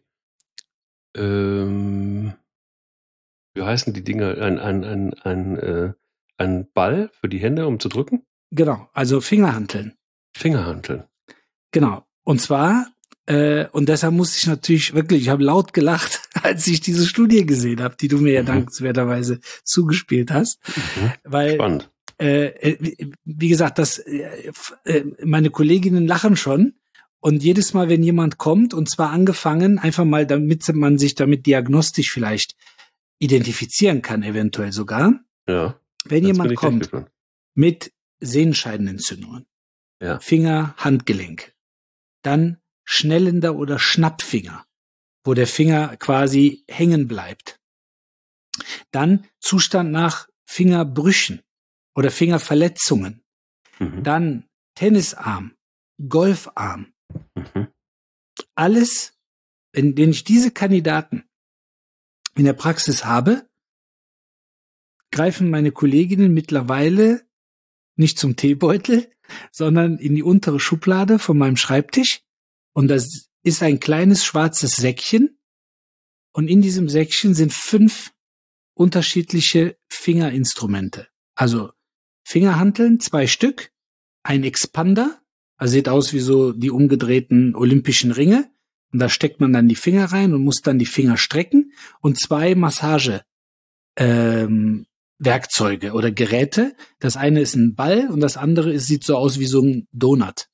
Wie heißen die Dinger? Ein Ball für die Hände, um zu drücken? Genau, also Fingerhanteln. Fingerhanteln. Genau. Und zwar, und deshalb musste ich natürlich wirklich, ich habe laut gelacht, als ich diese Studie gesehen habe, die du mir ja dankenswerterweise zugespielt hast. Weil, Spannend. wie gesagt, meine Kolleginnen lachen schon. Und jedes Mal, wenn jemand kommt, und zwar angefangen, einfach mal, damit man sich damit diagnostisch vielleicht identifizieren kann, eventuell sogar. Ja. Wenn jemand kommt mit Sehenscheidenentzündungen, ja. Finger, Handgelenke, dann schnellender oder Schnappfinger, wo der Finger quasi hängen bleibt. Dann Zustand nach Fingerbrüchen oder Fingerverletzungen. Dann Tennisarm, Golfarm. Alles, wenn ich diese Kandidaten in der Praxis habe, greifen meine Kolleginnen mittlerweile nicht zum Teebeutel, sondern in die untere Schublade von meinem Schreibtisch. Und das ist ein kleines schwarzes Säckchen. Und in diesem Säckchen sind 5 unterschiedliche Fingerinstrumente. Also Fingerhanteln, 2 Stück, ein Expander, also sieht aus wie so die umgedrehten olympischen Ringe. Und da steckt man dann die Finger rein und muss dann die Finger strecken. Und 2 Massage Werkzeuge oder Geräte. Das eine ist ein Ball und das andere sieht so aus wie so ein Donut.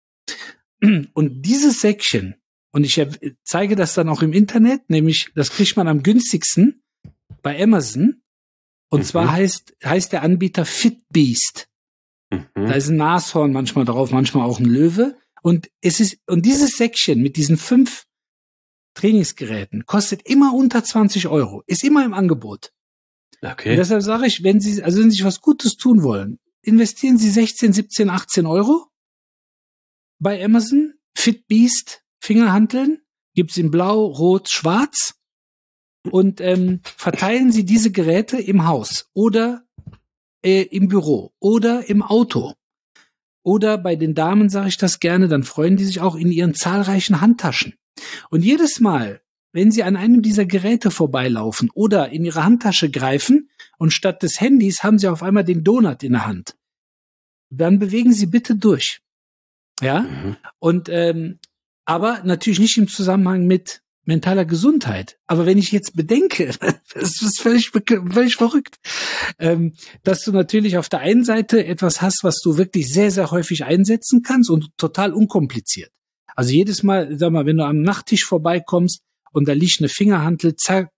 Und dieses Säckchen, und ich zeige das dann auch im Internet, nämlich das kriegt man am günstigsten bei Amazon. Und zwar heißt der Anbieter Fitbeast. Da ist ein Nashorn manchmal drauf, manchmal auch ein Löwe. Und dieses Säckchen mit diesen 5 Trainingsgeräten kostet immer unter 20 €, ist immer im Angebot. Okay. Und deshalb sage ich, wenn Sie sich was Gutes tun wollen, investieren Sie 16, 17, 18 € bei Amazon. Fitbeast Fingerhanteln gibt's in Blau, Rot, Schwarz und verteilen Sie diese Geräte im Haus oder im Büro oder im Auto. Oder bei den Damen sage ich das gerne, dann freuen die sich auch in ihren zahlreichen Handtaschen. Und jedes Mal, wenn Sie an einem dieser Geräte vorbeilaufen oder in Ihre Handtasche greifen und statt des Handys haben Sie auf einmal den Donut in der Hand, dann bewegen Sie bitte durch. Ja? Und aber natürlich nicht im Zusammenhang mit mentaler Gesundheit. Aber wenn ich jetzt bedenke, das ist völlig verrückt, dass du natürlich auf der einen Seite etwas hast, was du wirklich sehr, sehr häufig einsetzen kannst und total unkompliziert. Also jedes Mal, sag mal, wenn du am Nachttisch vorbeikommst und da liegt eine Fingerhantel, zack,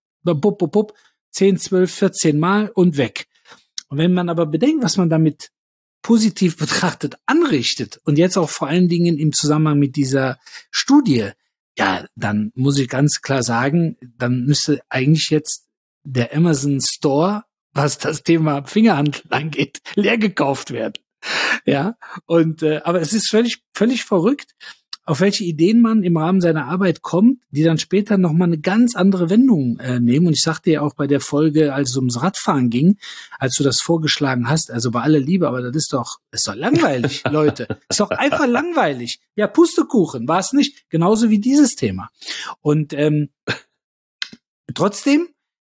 10, 12, 14 Mal und weg. Und wenn man aber bedenkt, was man damit positiv betrachtet anrichtet und jetzt auch vor allen Dingen im Zusammenhang mit dieser Studie, ja, dann muss ich ganz klar sagen, dann müsste eigentlich jetzt der Amazon Store, was das Thema Fingerhandel angeht, leer gekauft werden. Ja, und aber es ist völlig verrückt, auf welche Ideen man im Rahmen seiner Arbeit kommt, die dann später nochmal eine ganz andere Wendung nehmen. Und ich sagte ja auch bei der Folge, als es ums Radfahren ging, als du das vorgeschlagen hast, also bei aller Liebe, aber das ist doch langweilig, Leute. Ist doch einfach langweilig. Ja, Pustekuchen, war es nicht. Genauso wie dieses Thema. Und trotzdem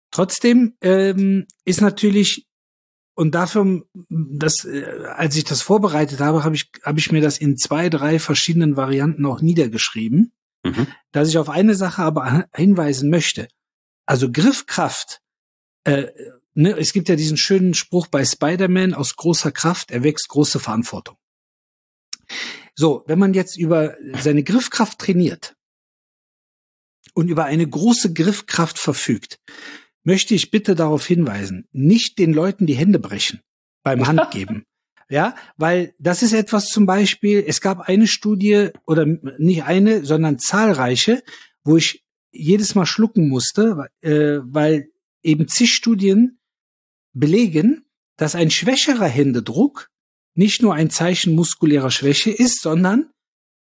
ist natürlich, und dafür, als ich das vorbereitet habe, habe ich mir das in 2, 3 verschiedenen Varianten auch niedergeschrieben, dass ich auf eine Sache aber hinweisen möchte. Also Griffkraft. Es gibt ja diesen schönen Spruch bei Spider-Man: Aus großer Kraft erwächst große Verantwortung. So, wenn man jetzt über seine Griffkraft trainiert und über eine große Griffkraft verfügt, möchte ich bitte darauf hinweisen, nicht den Leuten die Hände brechen beim Handgeben. Ja, weil das ist etwas zum Beispiel, es gab eine Studie, oder nicht eine, sondern zahlreiche, wo ich jedes Mal schlucken musste, weil eben zig Studien belegen, dass ein schwächerer Händedruck nicht nur ein Zeichen muskulärer Schwäche ist, sondern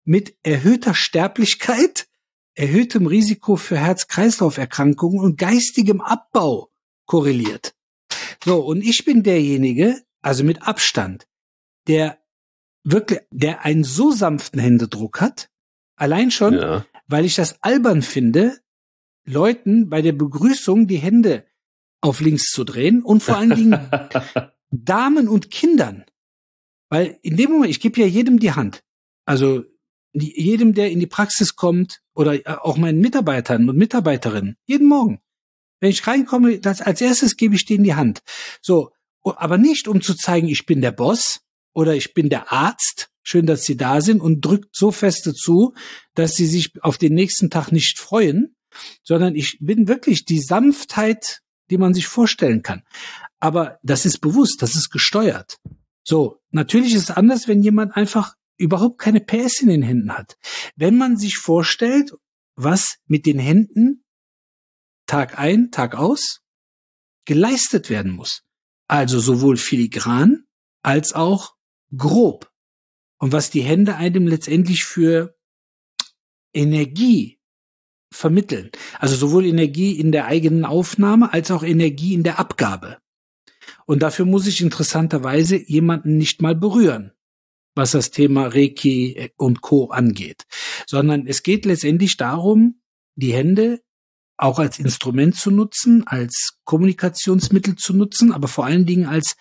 mit erhöhter Sterblichkeit, erhöhtem Risiko für Herz-Kreislauf-Erkrankungen und geistigem Abbau korreliert. So, und ich bin derjenige, also mit Abstand, der einen so sanften Händedruck hat, allein schon, weil ich das albern finde, Leuten bei der Begrüßung die Hände auf links zu drehen und vor allen Dingen Damen und Kindern. Weil in dem Moment, ich gebe ja jedem die Hand. Also jedem, der in die Praxis kommt oder auch meinen Mitarbeitern und Mitarbeiterinnen, jeden Morgen. Wenn ich reinkomme, als erstes gebe ich denen die Hand. So, aber nicht, um zu zeigen, ich bin der Boss oder ich bin der Arzt. Schön, dass Sie da sind, und drückt so feste zu, dass Sie sich auf den nächsten Tag nicht freuen, sondern ich bin wirklich die Sanftheit, die man sich vorstellen kann. Aber das ist bewusst, das ist gesteuert. So, natürlich ist es anders, wenn jemand einfach überhaupt keine PS in den Händen hat. Wenn man sich vorstellt, was mit den Händen Tag ein, Tag aus geleistet werden muss. Also sowohl filigran als auch grob. Und was die Hände einem letztendlich für Energie vermitteln. Also sowohl Energie in der eigenen Aufnahme als auch Energie in der Abgabe. Und dafür muss ich interessanterweise jemanden nicht mal berühren, was das Thema Reiki und Co. angeht. Sondern es geht letztendlich darum, die Hände auch als Instrument zu nutzen, als Kommunikationsmittel zu nutzen, aber vor allen Dingen als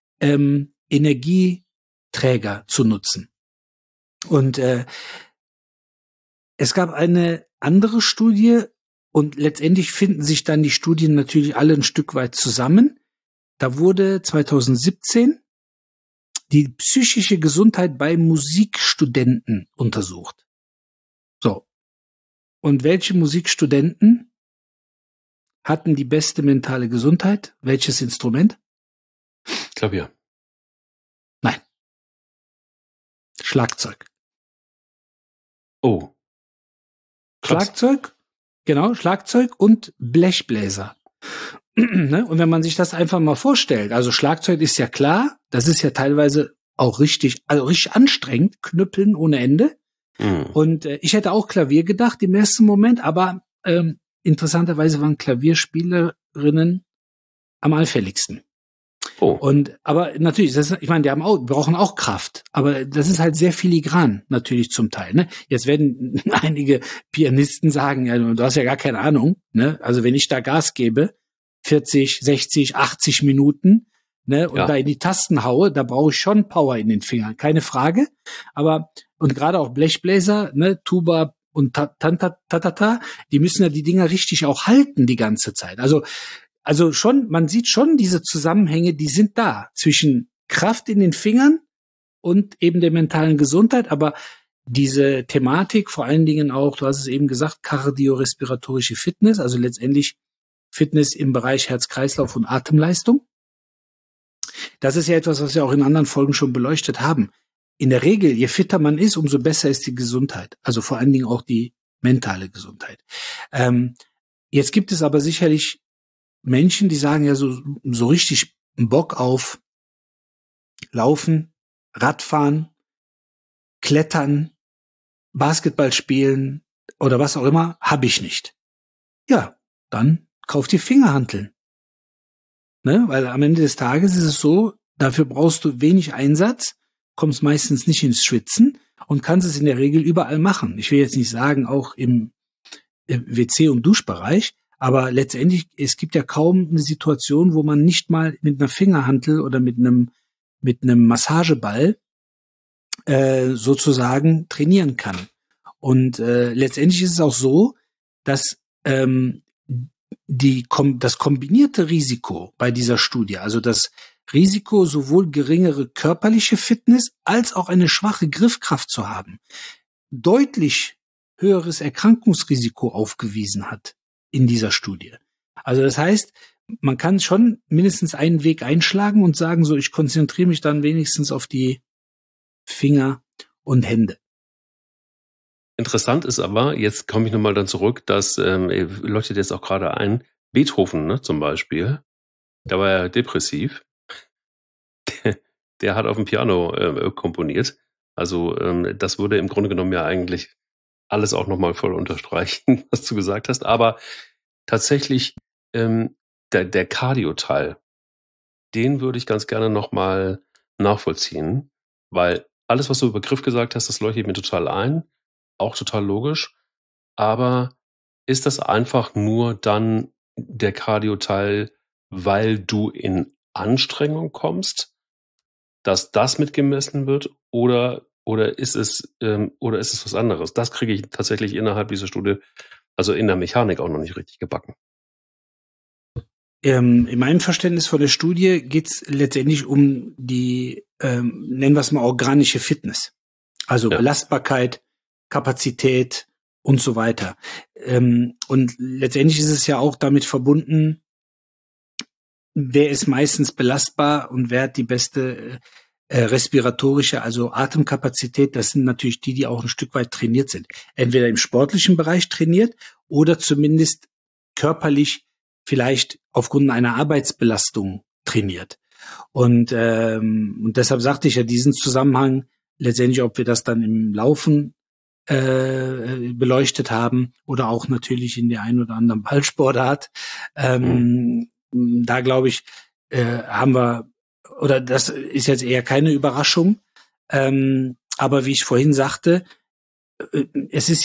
Energieträger zu nutzen. Und es gab eine andere Studie, und letztendlich finden sich dann die Studien natürlich alle ein Stück weit zusammen. Da wurde 2017 die psychische Gesundheit bei Musikstudenten untersucht. So. Und welche Musikstudenten hatten die beste mentale Gesundheit? Welches Instrument? Klavier. Nein. Schlagzeug. Oh. Krass. Schlagzeug, genau, Schlagzeug und Blechbläser. Und wenn man sich das einfach mal vorstellt, also Schlagzeug ist ja klar, das ist ja teilweise auch richtig anstrengend, Knüppeln ohne Ende. Und ich hätte auch Klavier gedacht im ersten Moment, aber interessanterweise waren Klavierspielerinnen am allfälligsten. Oh. Aber natürlich, ich meine, die brauchen auch Kraft, aber das ist halt sehr filigran natürlich zum Teil. Ne? Jetzt werden einige Pianisten sagen, ja, du hast ja gar keine Ahnung. Ne? Also wenn ich da Gas gebe, 40, 60, 80 Minuten, ne, und da in die Tasten haue, da brauche ich schon Power in den Fingern, keine Frage. Aber und gerade auch Blechbläser, ne, Tuba und Tatata, die müssen ja die Dinger richtig auch halten die ganze Zeit. Also schon, man sieht schon diese Zusammenhänge, die sind da zwischen Kraft in den Fingern und eben der mentalen Gesundheit, aber diese Thematik, vor allen Dingen auch, du hast es eben gesagt, kardiorespiratorische Fitness, also letztendlich Fitness im Bereich Herz-Kreislauf und Atemleistung. Das ist ja etwas, was wir auch in anderen Folgen schon beleuchtet haben. In der Regel, je fitter man ist, umso besser ist die Gesundheit, also vor allen Dingen auch die mentale Gesundheit. Jetzt gibt es aber sicherlich Menschen, die sagen ja so richtig Bock auf Laufen, Radfahren, Klettern, Basketball spielen oder was auch immer, habe ich nicht. Ja, dann kauf dir Fingerhanteln. Ne? Weil am Ende des Tages ist es so, dafür brauchst du wenig Einsatz, kommst meistens nicht ins Schwitzen und kannst es in der Regel überall machen. Ich will jetzt nicht sagen, auch im WC- und Duschbereich, aber letztendlich, es gibt ja kaum eine Situation, wo man nicht mal mit einer Fingerhantel oder mit einem Massageball sozusagen trainieren kann. Und letztendlich ist es auch so, dass das kombinierte Risiko bei dieser Studie, also das Risiko, sowohl geringere körperliche Fitness als auch eine schwache Griffkraft zu haben, deutlich höheres Erkrankungsrisiko aufgewiesen hat in dieser Studie. Also das heißt, man kann schon mindestens einen Weg einschlagen und sagen, so, ich konzentriere mich dann wenigstens auf die Finger und Hände. Interessant ist aber, jetzt komme ich nochmal dann zurück, dass leuchtet jetzt auch gerade ein, Beethoven, ne, zum Beispiel, der war ja depressiv, der hat auf dem Piano komponiert, Also das würde im Grunde genommen ja eigentlich alles auch nochmal voll unterstreichen, was du gesagt hast. Aber tatsächlich der Cardio-Teil, den würde ich ganz gerne nochmal nachvollziehen, weil alles, was du über Griff gesagt hast, das leuchtet mir total ein, auch total logisch. Aber ist das einfach nur dann der Cardio-Teil, weil du in Anstrengung kommst, dass das mitgemessen wird, oder ist es was anderes? Das kriege ich tatsächlich innerhalb dieser Studie, also in der Mechanik, auch noch nicht richtig gebacken. In meinem Verständnis von der Studie geht es letztendlich um die, nennen wir es mal, organische Fitness. Also Belastbarkeit, Kapazität und so weiter. Und letztendlich ist es ja auch damit verbunden, wer ist meistens belastbar und wer hat die beste respiratorische, also Atemkapazität. Das sind natürlich die auch ein Stück weit trainiert sind. Entweder im sportlichen Bereich trainiert oder zumindest körperlich vielleicht aufgrund einer Arbeitsbelastung trainiert. Und deshalb sagte ich ja diesen Zusammenhang, letztendlich, ob wir das dann im Laufen beleuchtet haben oder auch natürlich in der einen oder anderen Ballsportart. Da glaube ich, haben wir, oder das ist jetzt eher keine Überraschung. Aber wie ich vorhin sagte, es sind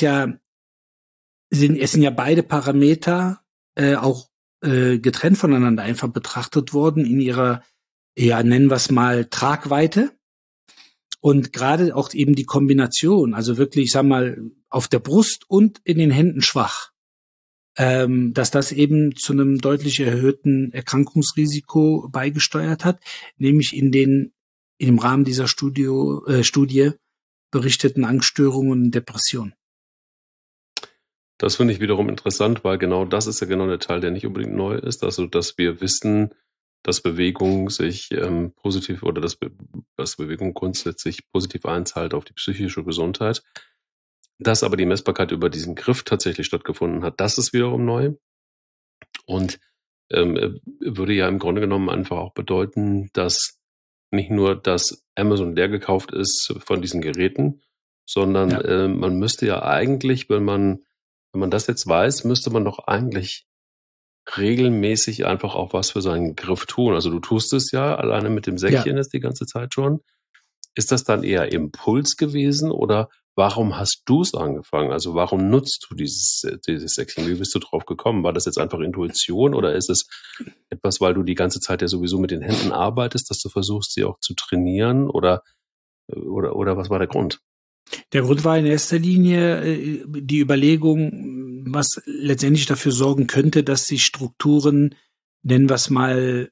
ja beide Parameter auch getrennt voneinander einfach betrachtet worden in ihrer, ja, nennen wir es mal, Tragweite. Und gerade auch eben die Kombination, also wirklich, ich sag mal, auf der Brust und in den Händen schwach, dass das eben zu einem deutlich erhöhten Erkrankungsrisiko beigesteuert hat, nämlich im Rahmen dieser Studie berichteten Angststörungen und Depressionen. Das finde ich wiederum interessant, weil genau das ist ja genau der Teil, der nicht unbedingt neu ist. Also, dass wir wissen, dass Bewegung sich positiv oder dass Bewegung grundsätzlich positiv einzahlt auf die psychische Gesundheit. Dass aber die Messbarkeit über diesen Griff tatsächlich stattgefunden hat, das ist wiederum neu. Und würde ja im Grunde genommen einfach auch bedeuten, dass nicht nur das Amazon leer gekauft ist von diesen Geräten, sondern man müsste ja eigentlich, wenn man das jetzt weiß, müsste man doch eigentlich regelmäßig einfach auch was für seinen Griff tun. Also du tust es ja alleine mit dem Säckchen jetzt die ganze Zeit schon. Ist das dann eher Impuls gewesen oder warum hast du es angefangen? Also warum nutzt du dieses Säckchen? Wie bist du drauf gekommen? War das jetzt einfach Intuition oder ist es etwas, weil du die ganze Zeit ja sowieso mit den Händen arbeitest, dass du versuchst, sie auch zu trainieren oder was war der Grund? Der Grund war in erster Linie die Überlegung, was letztendlich dafür sorgen könnte, dass sich Strukturen, nennen wir es mal,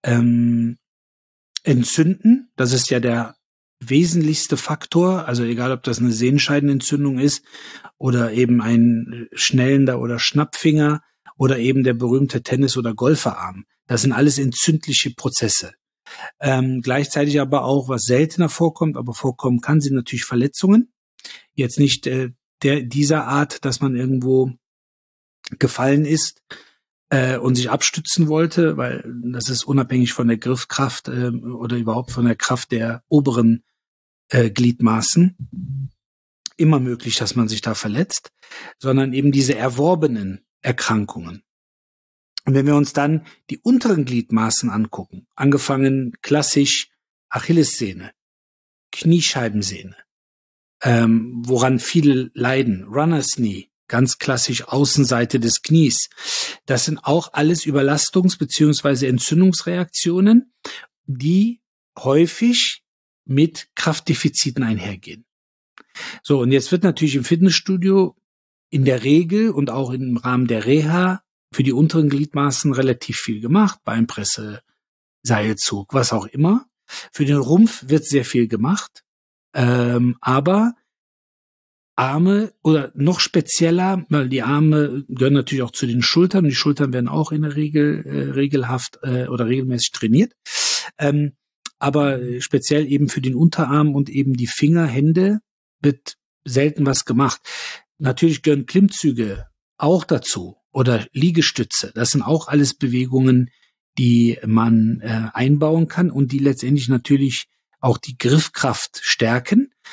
entzünden. Das ist ja der wesentlichste Faktor, also egal, ob das eine Sehenscheidenentzündung ist oder eben ein schnellender oder Schnappfinger oder eben der berühmte Tennis- oder Golferarm. Das sind alles entzündliche Prozesse. Gleichzeitig aber auch, was seltener vorkommt, aber vorkommen kann, sind natürlich Verletzungen. Jetzt nicht dieser Art, dass man irgendwo gefallen ist und sich abstützen wollte, weil das ist unabhängig von der Griffkraft oder überhaupt von der Kraft der oberen Gliedmaßen immer möglich, dass man sich da verletzt, sondern eben diese erworbenen Erkrankungen. Und wenn wir uns dann die unteren Gliedmaßen angucken, angefangen klassisch Achillessehne, Kniescheibensehne, woran viele leiden, Runner's Knee, ganz klassisch Außenseite des Knies. Das sind auch alles Überlastungs- bzw. Entzündungsreaktionen, die häufig mit Kraftdefiziten einhergehen. So, und jetzt wird natürlich im Fitnessstudio in der Regel und auch im Rahmen der Reha für die unteren Gliedmaßen relativ viel gemacht, Beinpresse, Seilzug, was auch immer. Für den Rumpf wird sehr viel gemacht, aber Arme oder noch spezieller, weil die Arme gehören natürlich auch zu den Schultern und die Schultern werden auch in der Regel regelhaft oder regelmäßig trainiert. Aber speziell eben für den Unterarm und eben die Finger, Hände wird selten was gemacht. Natürlich gehören Klimmzüge auch dazu oder Liegestütze. Das sind auch alles Bewegungen, die man einbauen kann und die letztendlich natürlich auch die Griffkraft stärken.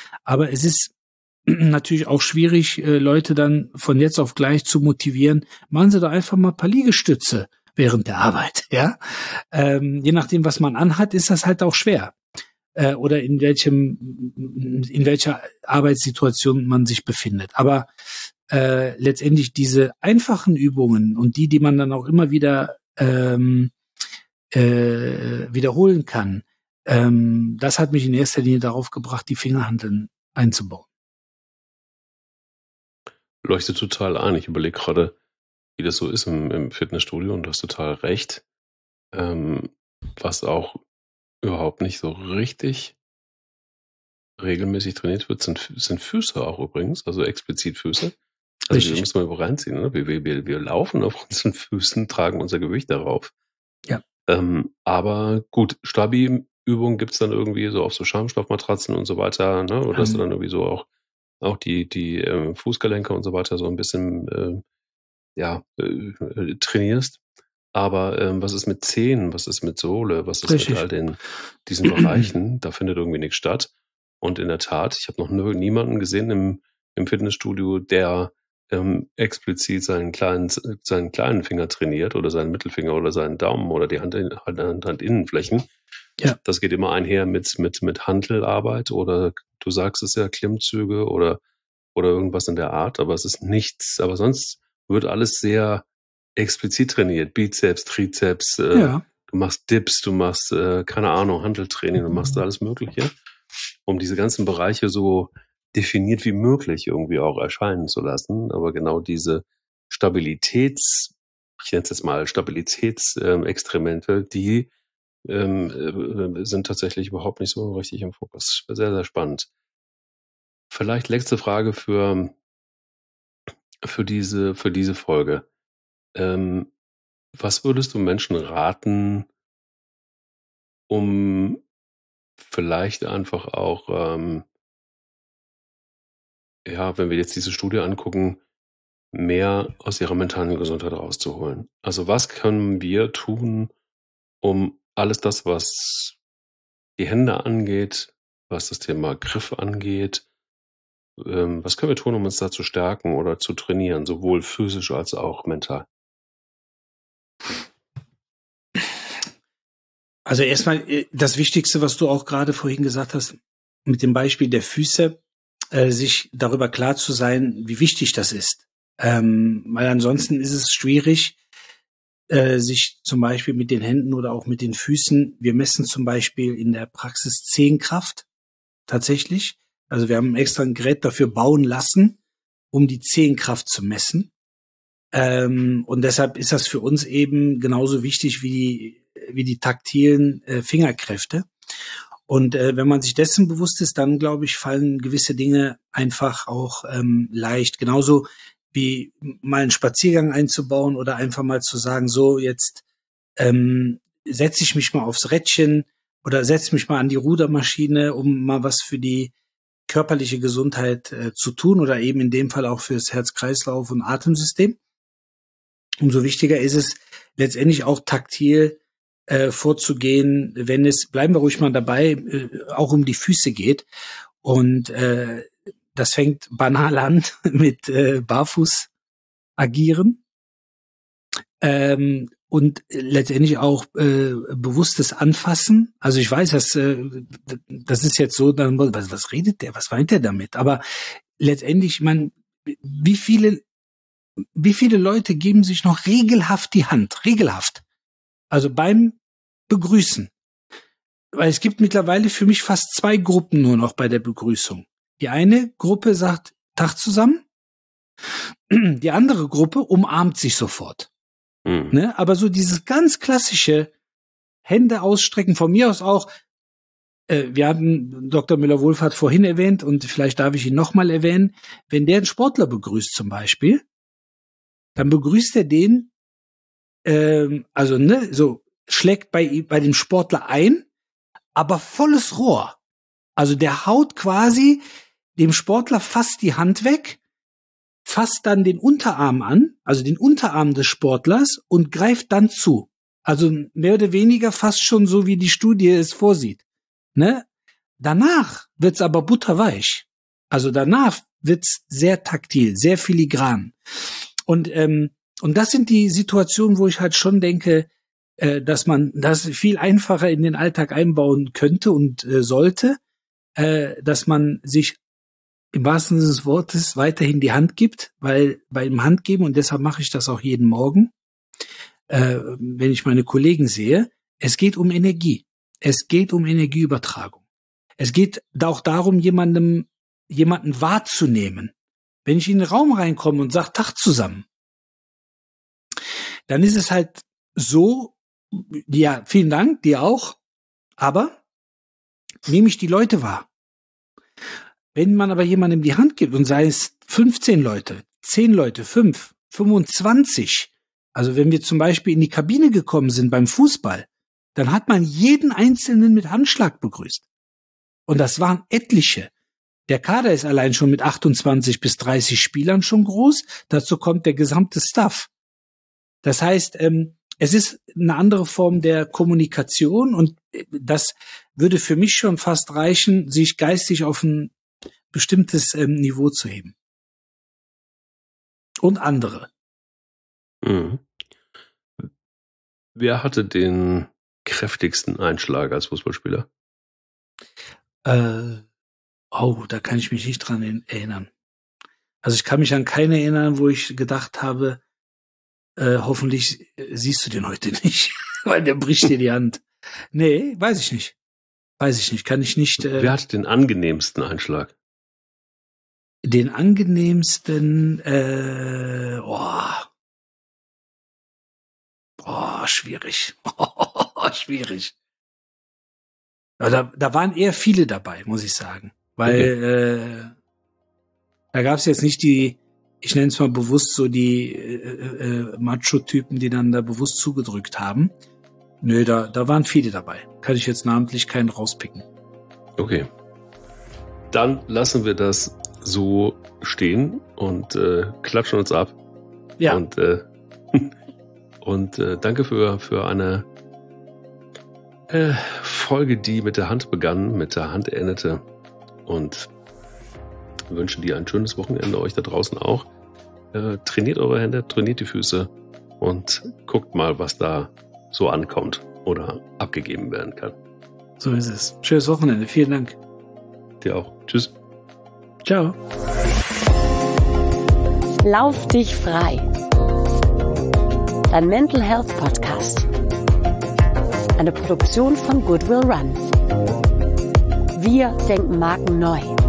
Aber es ist natürlich auch schwierig, Leute dann von jetzt auf gleich zu motivieren. Machen Sie doch einfach mal ein paar Liegestütze während der Arbeit, ja. Je nachdem, was man anhat, ist das halt auch schwer. Oder in welcher Arbeitssituation man sich befindet. Aber letztendlich diese einfachen Übungen und die man dann auch immer wieder wiederholen kann, das hat mich in erster Linie darauf gebracht, die Fingerhanteln einzubauen. Leuchtet total ein. Ich überlege gerade, wie das so ist im Fitnessstudio, und du hast total recht. Was auch überhaupt nicht so richtig regelmäßig trainiert wird, sind Füße auch übrigens, also explizit Füße. Also die müssen wir über reinziehen, ne? Wir laufen auf unseren Füßen, tragen unser Gewicht darauf. Ja. Aber gut, Stabi-Übungen gibt's dann irgendwie so auf so Schaumstoffmatratzen und so weiter, ne? Oder dass du dann irgendwie so auch die Fußgelenke und so weiter so ein bisschen trainierst. Aber was ist mit Zehen, was ist mit Sohle, was ist mit all diesen Bereichen? Da findet irgendwie nichts statt. Und in der Tat, ich habe noch niemanden gesehen im Fitnessstudio, der explizit seinen kleinen Finger trainiert oder seinen Mittelfinger oder seinen Daumen oder die Handinnenflächen. Ja. Das geht immer einher mit Hantelarbeit oder du sagst es ja, Klimmzüge oder irgendwas in der Art, aber es ist nichts. Aber sonst wird alles sehr explizit trainiert. Bizeps, Trizeps, du machst Dips, du machst, keine Ahnung, Hanteltraining, du machst alles Mögliche, um diese ganzen Bereiche so definiert wie möglich irgendwie auch erscheinen zu lassen. Aber genau diese ich nenne es jetzt mal Stabilitätsexperimente, die sind tatsächlich überhaupt nicht so richtig im Fokus. Sehr, sehr spannend. Vielleicht letzte Frage für diese Folge. Was würdest du Menschen raten, um vielleicht einfach auch, wenn wir jetzt diese Studie angucken, mehr aus ihrer mentalen Gesundheit rauszuholen? Also was können wir tun, um alles das, was die Hände angeht, was das Thema Griff angeht, was können wir tun, um uns da zu stärken oder zu trainieren, sowohl physisch als auch mental? Also erstmal das Wichtigste, was du auch gerade vorhin gesagt hast, mit dem Beispiel der Füße, sich darüber klar zu sein, wie wichtig das ist. Weil ansonsten ist es schwierig, sich zum Beispiel mit den Händen oder auch mit den Füßen, wir messen zum Beispiel in der Praxis Zehenkraft tatsächlich. Also wir haben extra ein Gerät dafür bauen lassen, um die Zehenkraft zu messen. Und deshalb ist das für uns eben genauso wichtig wie die taktilen Fingerkräfte. Und wenn man sich dessen bewusst ist, dann, glaube ich, fallen gewisse Dinge einfach auch leicht. Genauso wie mal einen Spaziergang einzubauen oder einfach mal zu sagen, so jetzt setze ich mich mal aufs Rädchen oder setze mich mal an die Rudermaschine, um mal was für die körperliche Gesundheit zu tun oder eben in dem Fall auch fürs Herz-Kreislauf- und Atemsystem. Umso wichtiger ist es letztendlich auch taktil vorzugehen, wenn es, bleiben wir ruhig mal dabei, auch um die Füße geht. Und das fängt banal an mit Barfuß agieren. Und letztendlich auch bewusstes Anfassen. Also ich weiß, das ist jetzt so, dann was redet der, was meint der damit? Aber letztendlich, wie viele Leute geben sich noch regelhaft die Hand? Regelhaft. Also beim Begrüßen. Weil es gibt mittlerweile für mich fast 2 Gruppen nur noch bei der Begrüßung. Die eine Gruppe sagt Tag zusammen. Die andere Gruppe umarmt sich sofort. Ne? Aber so dieses ganz klassische Hände ausstrecken, von mir aus auch, wir hatten Dr. Müller-Wohlfahrt vorhin erwähnt und vielleicht darf ich ihn nochmal erwähnen, wenn der einen Sportler begrüßt zum dann begrüßt er den, so schlägt bei dem Sportler ein, aber volles Rohr. Also der haut quasi dem Sportler fast die Hand weg, fasst dann den Unterarm an, also den Unterarm des Sportlers und greift dann zu. Also mehr oder weniger fast schon so, wie die Studie es vorsieht. Ne? Danach wird's aber butterweich. Also danach wird's sehr taktil, sehr filigran. Und das sind die Situationen, wo ich halt schon denke, dass man das viel einfacher in den Alltag einbauen könnte und sollte, dass man sich im wahrsten Sinne des Wortes weiterhin die Hand gibt, weil beim Handgeben, und deshalb mache ich das auch jeden Morgen, wenn ich meine Kollegen sehe, es geht um Energie. Es geht um Energieübertragung. Es geht auch darum, jemanden wahrzunehmen. Wenn ich in den Raum reinkomme und sage, Tag zusammen, dann ist es halt so, ja, vielen Dank, dir auch, aber nehme ich die Leute wahr. Wenn man aber jemandem die Hand gibt und sei es 15 Leute, 10 Leute, 5, 25, also wenn wir zum Beispiel in die Kabine gekommen sind beim Fußball, dann hat man jeden Einzelnen mit Handschlag begrüßt. Und das waren etliche. Der Kader ist allein schon mit 28 bis 30 Spielern schon groß, dazu kommt der gesamte Staff. Das heißt, es ist eine andere Form der Kommunikation und das würde für mich schon fast reichen, sich geistig auf ein bestimmtes Niveau zu heben. Und andere. Mhm. Wer hatte den kräftigsten Einschlag als Fußballspieler? Da kann ich mich nicht dran erinnern. Also ich kann mich an keine erinnern, wo ich gedacht habe, hoffentlich siehst du den heute nicht, weil der bricht dir die Hand. Nee, weiß ich nicht. Kann ich nicht. Wer hat den angenehmsten Einschlag? Den angenehmsten, schwierig. Schwierig. Aber da waren eher viele dabei, muss ich sagen. Weil da gab es jetzt nicht die, ich nenne es mal bewusst so die Macho-Typen, die dann da bewusst zugedrückt haben. Nö, da waren viele dabei. Kann ich jetzt namentlich keinen rauspicken. Okay. Dann lassen wir das so stehen und klatschen uns ab. Ja. Und danke für eine Folge, die mit der Hand begann, mit der Hand endete. Und wünsche dir ein schönes Wochenende, euch da draußen auch. Trainiert eure Hände, trainiert die Füße und guckt mal, was da so ankommt oder abgegeben werden kann. So ist es. Schönes Wochenende. Vielen Dank. Dir auch. Tschüss. Ciao. Lauf dich frei. Dein Mental Health Podcast. Eine Produktion von Goodwill Run. Wir denken Marken neu.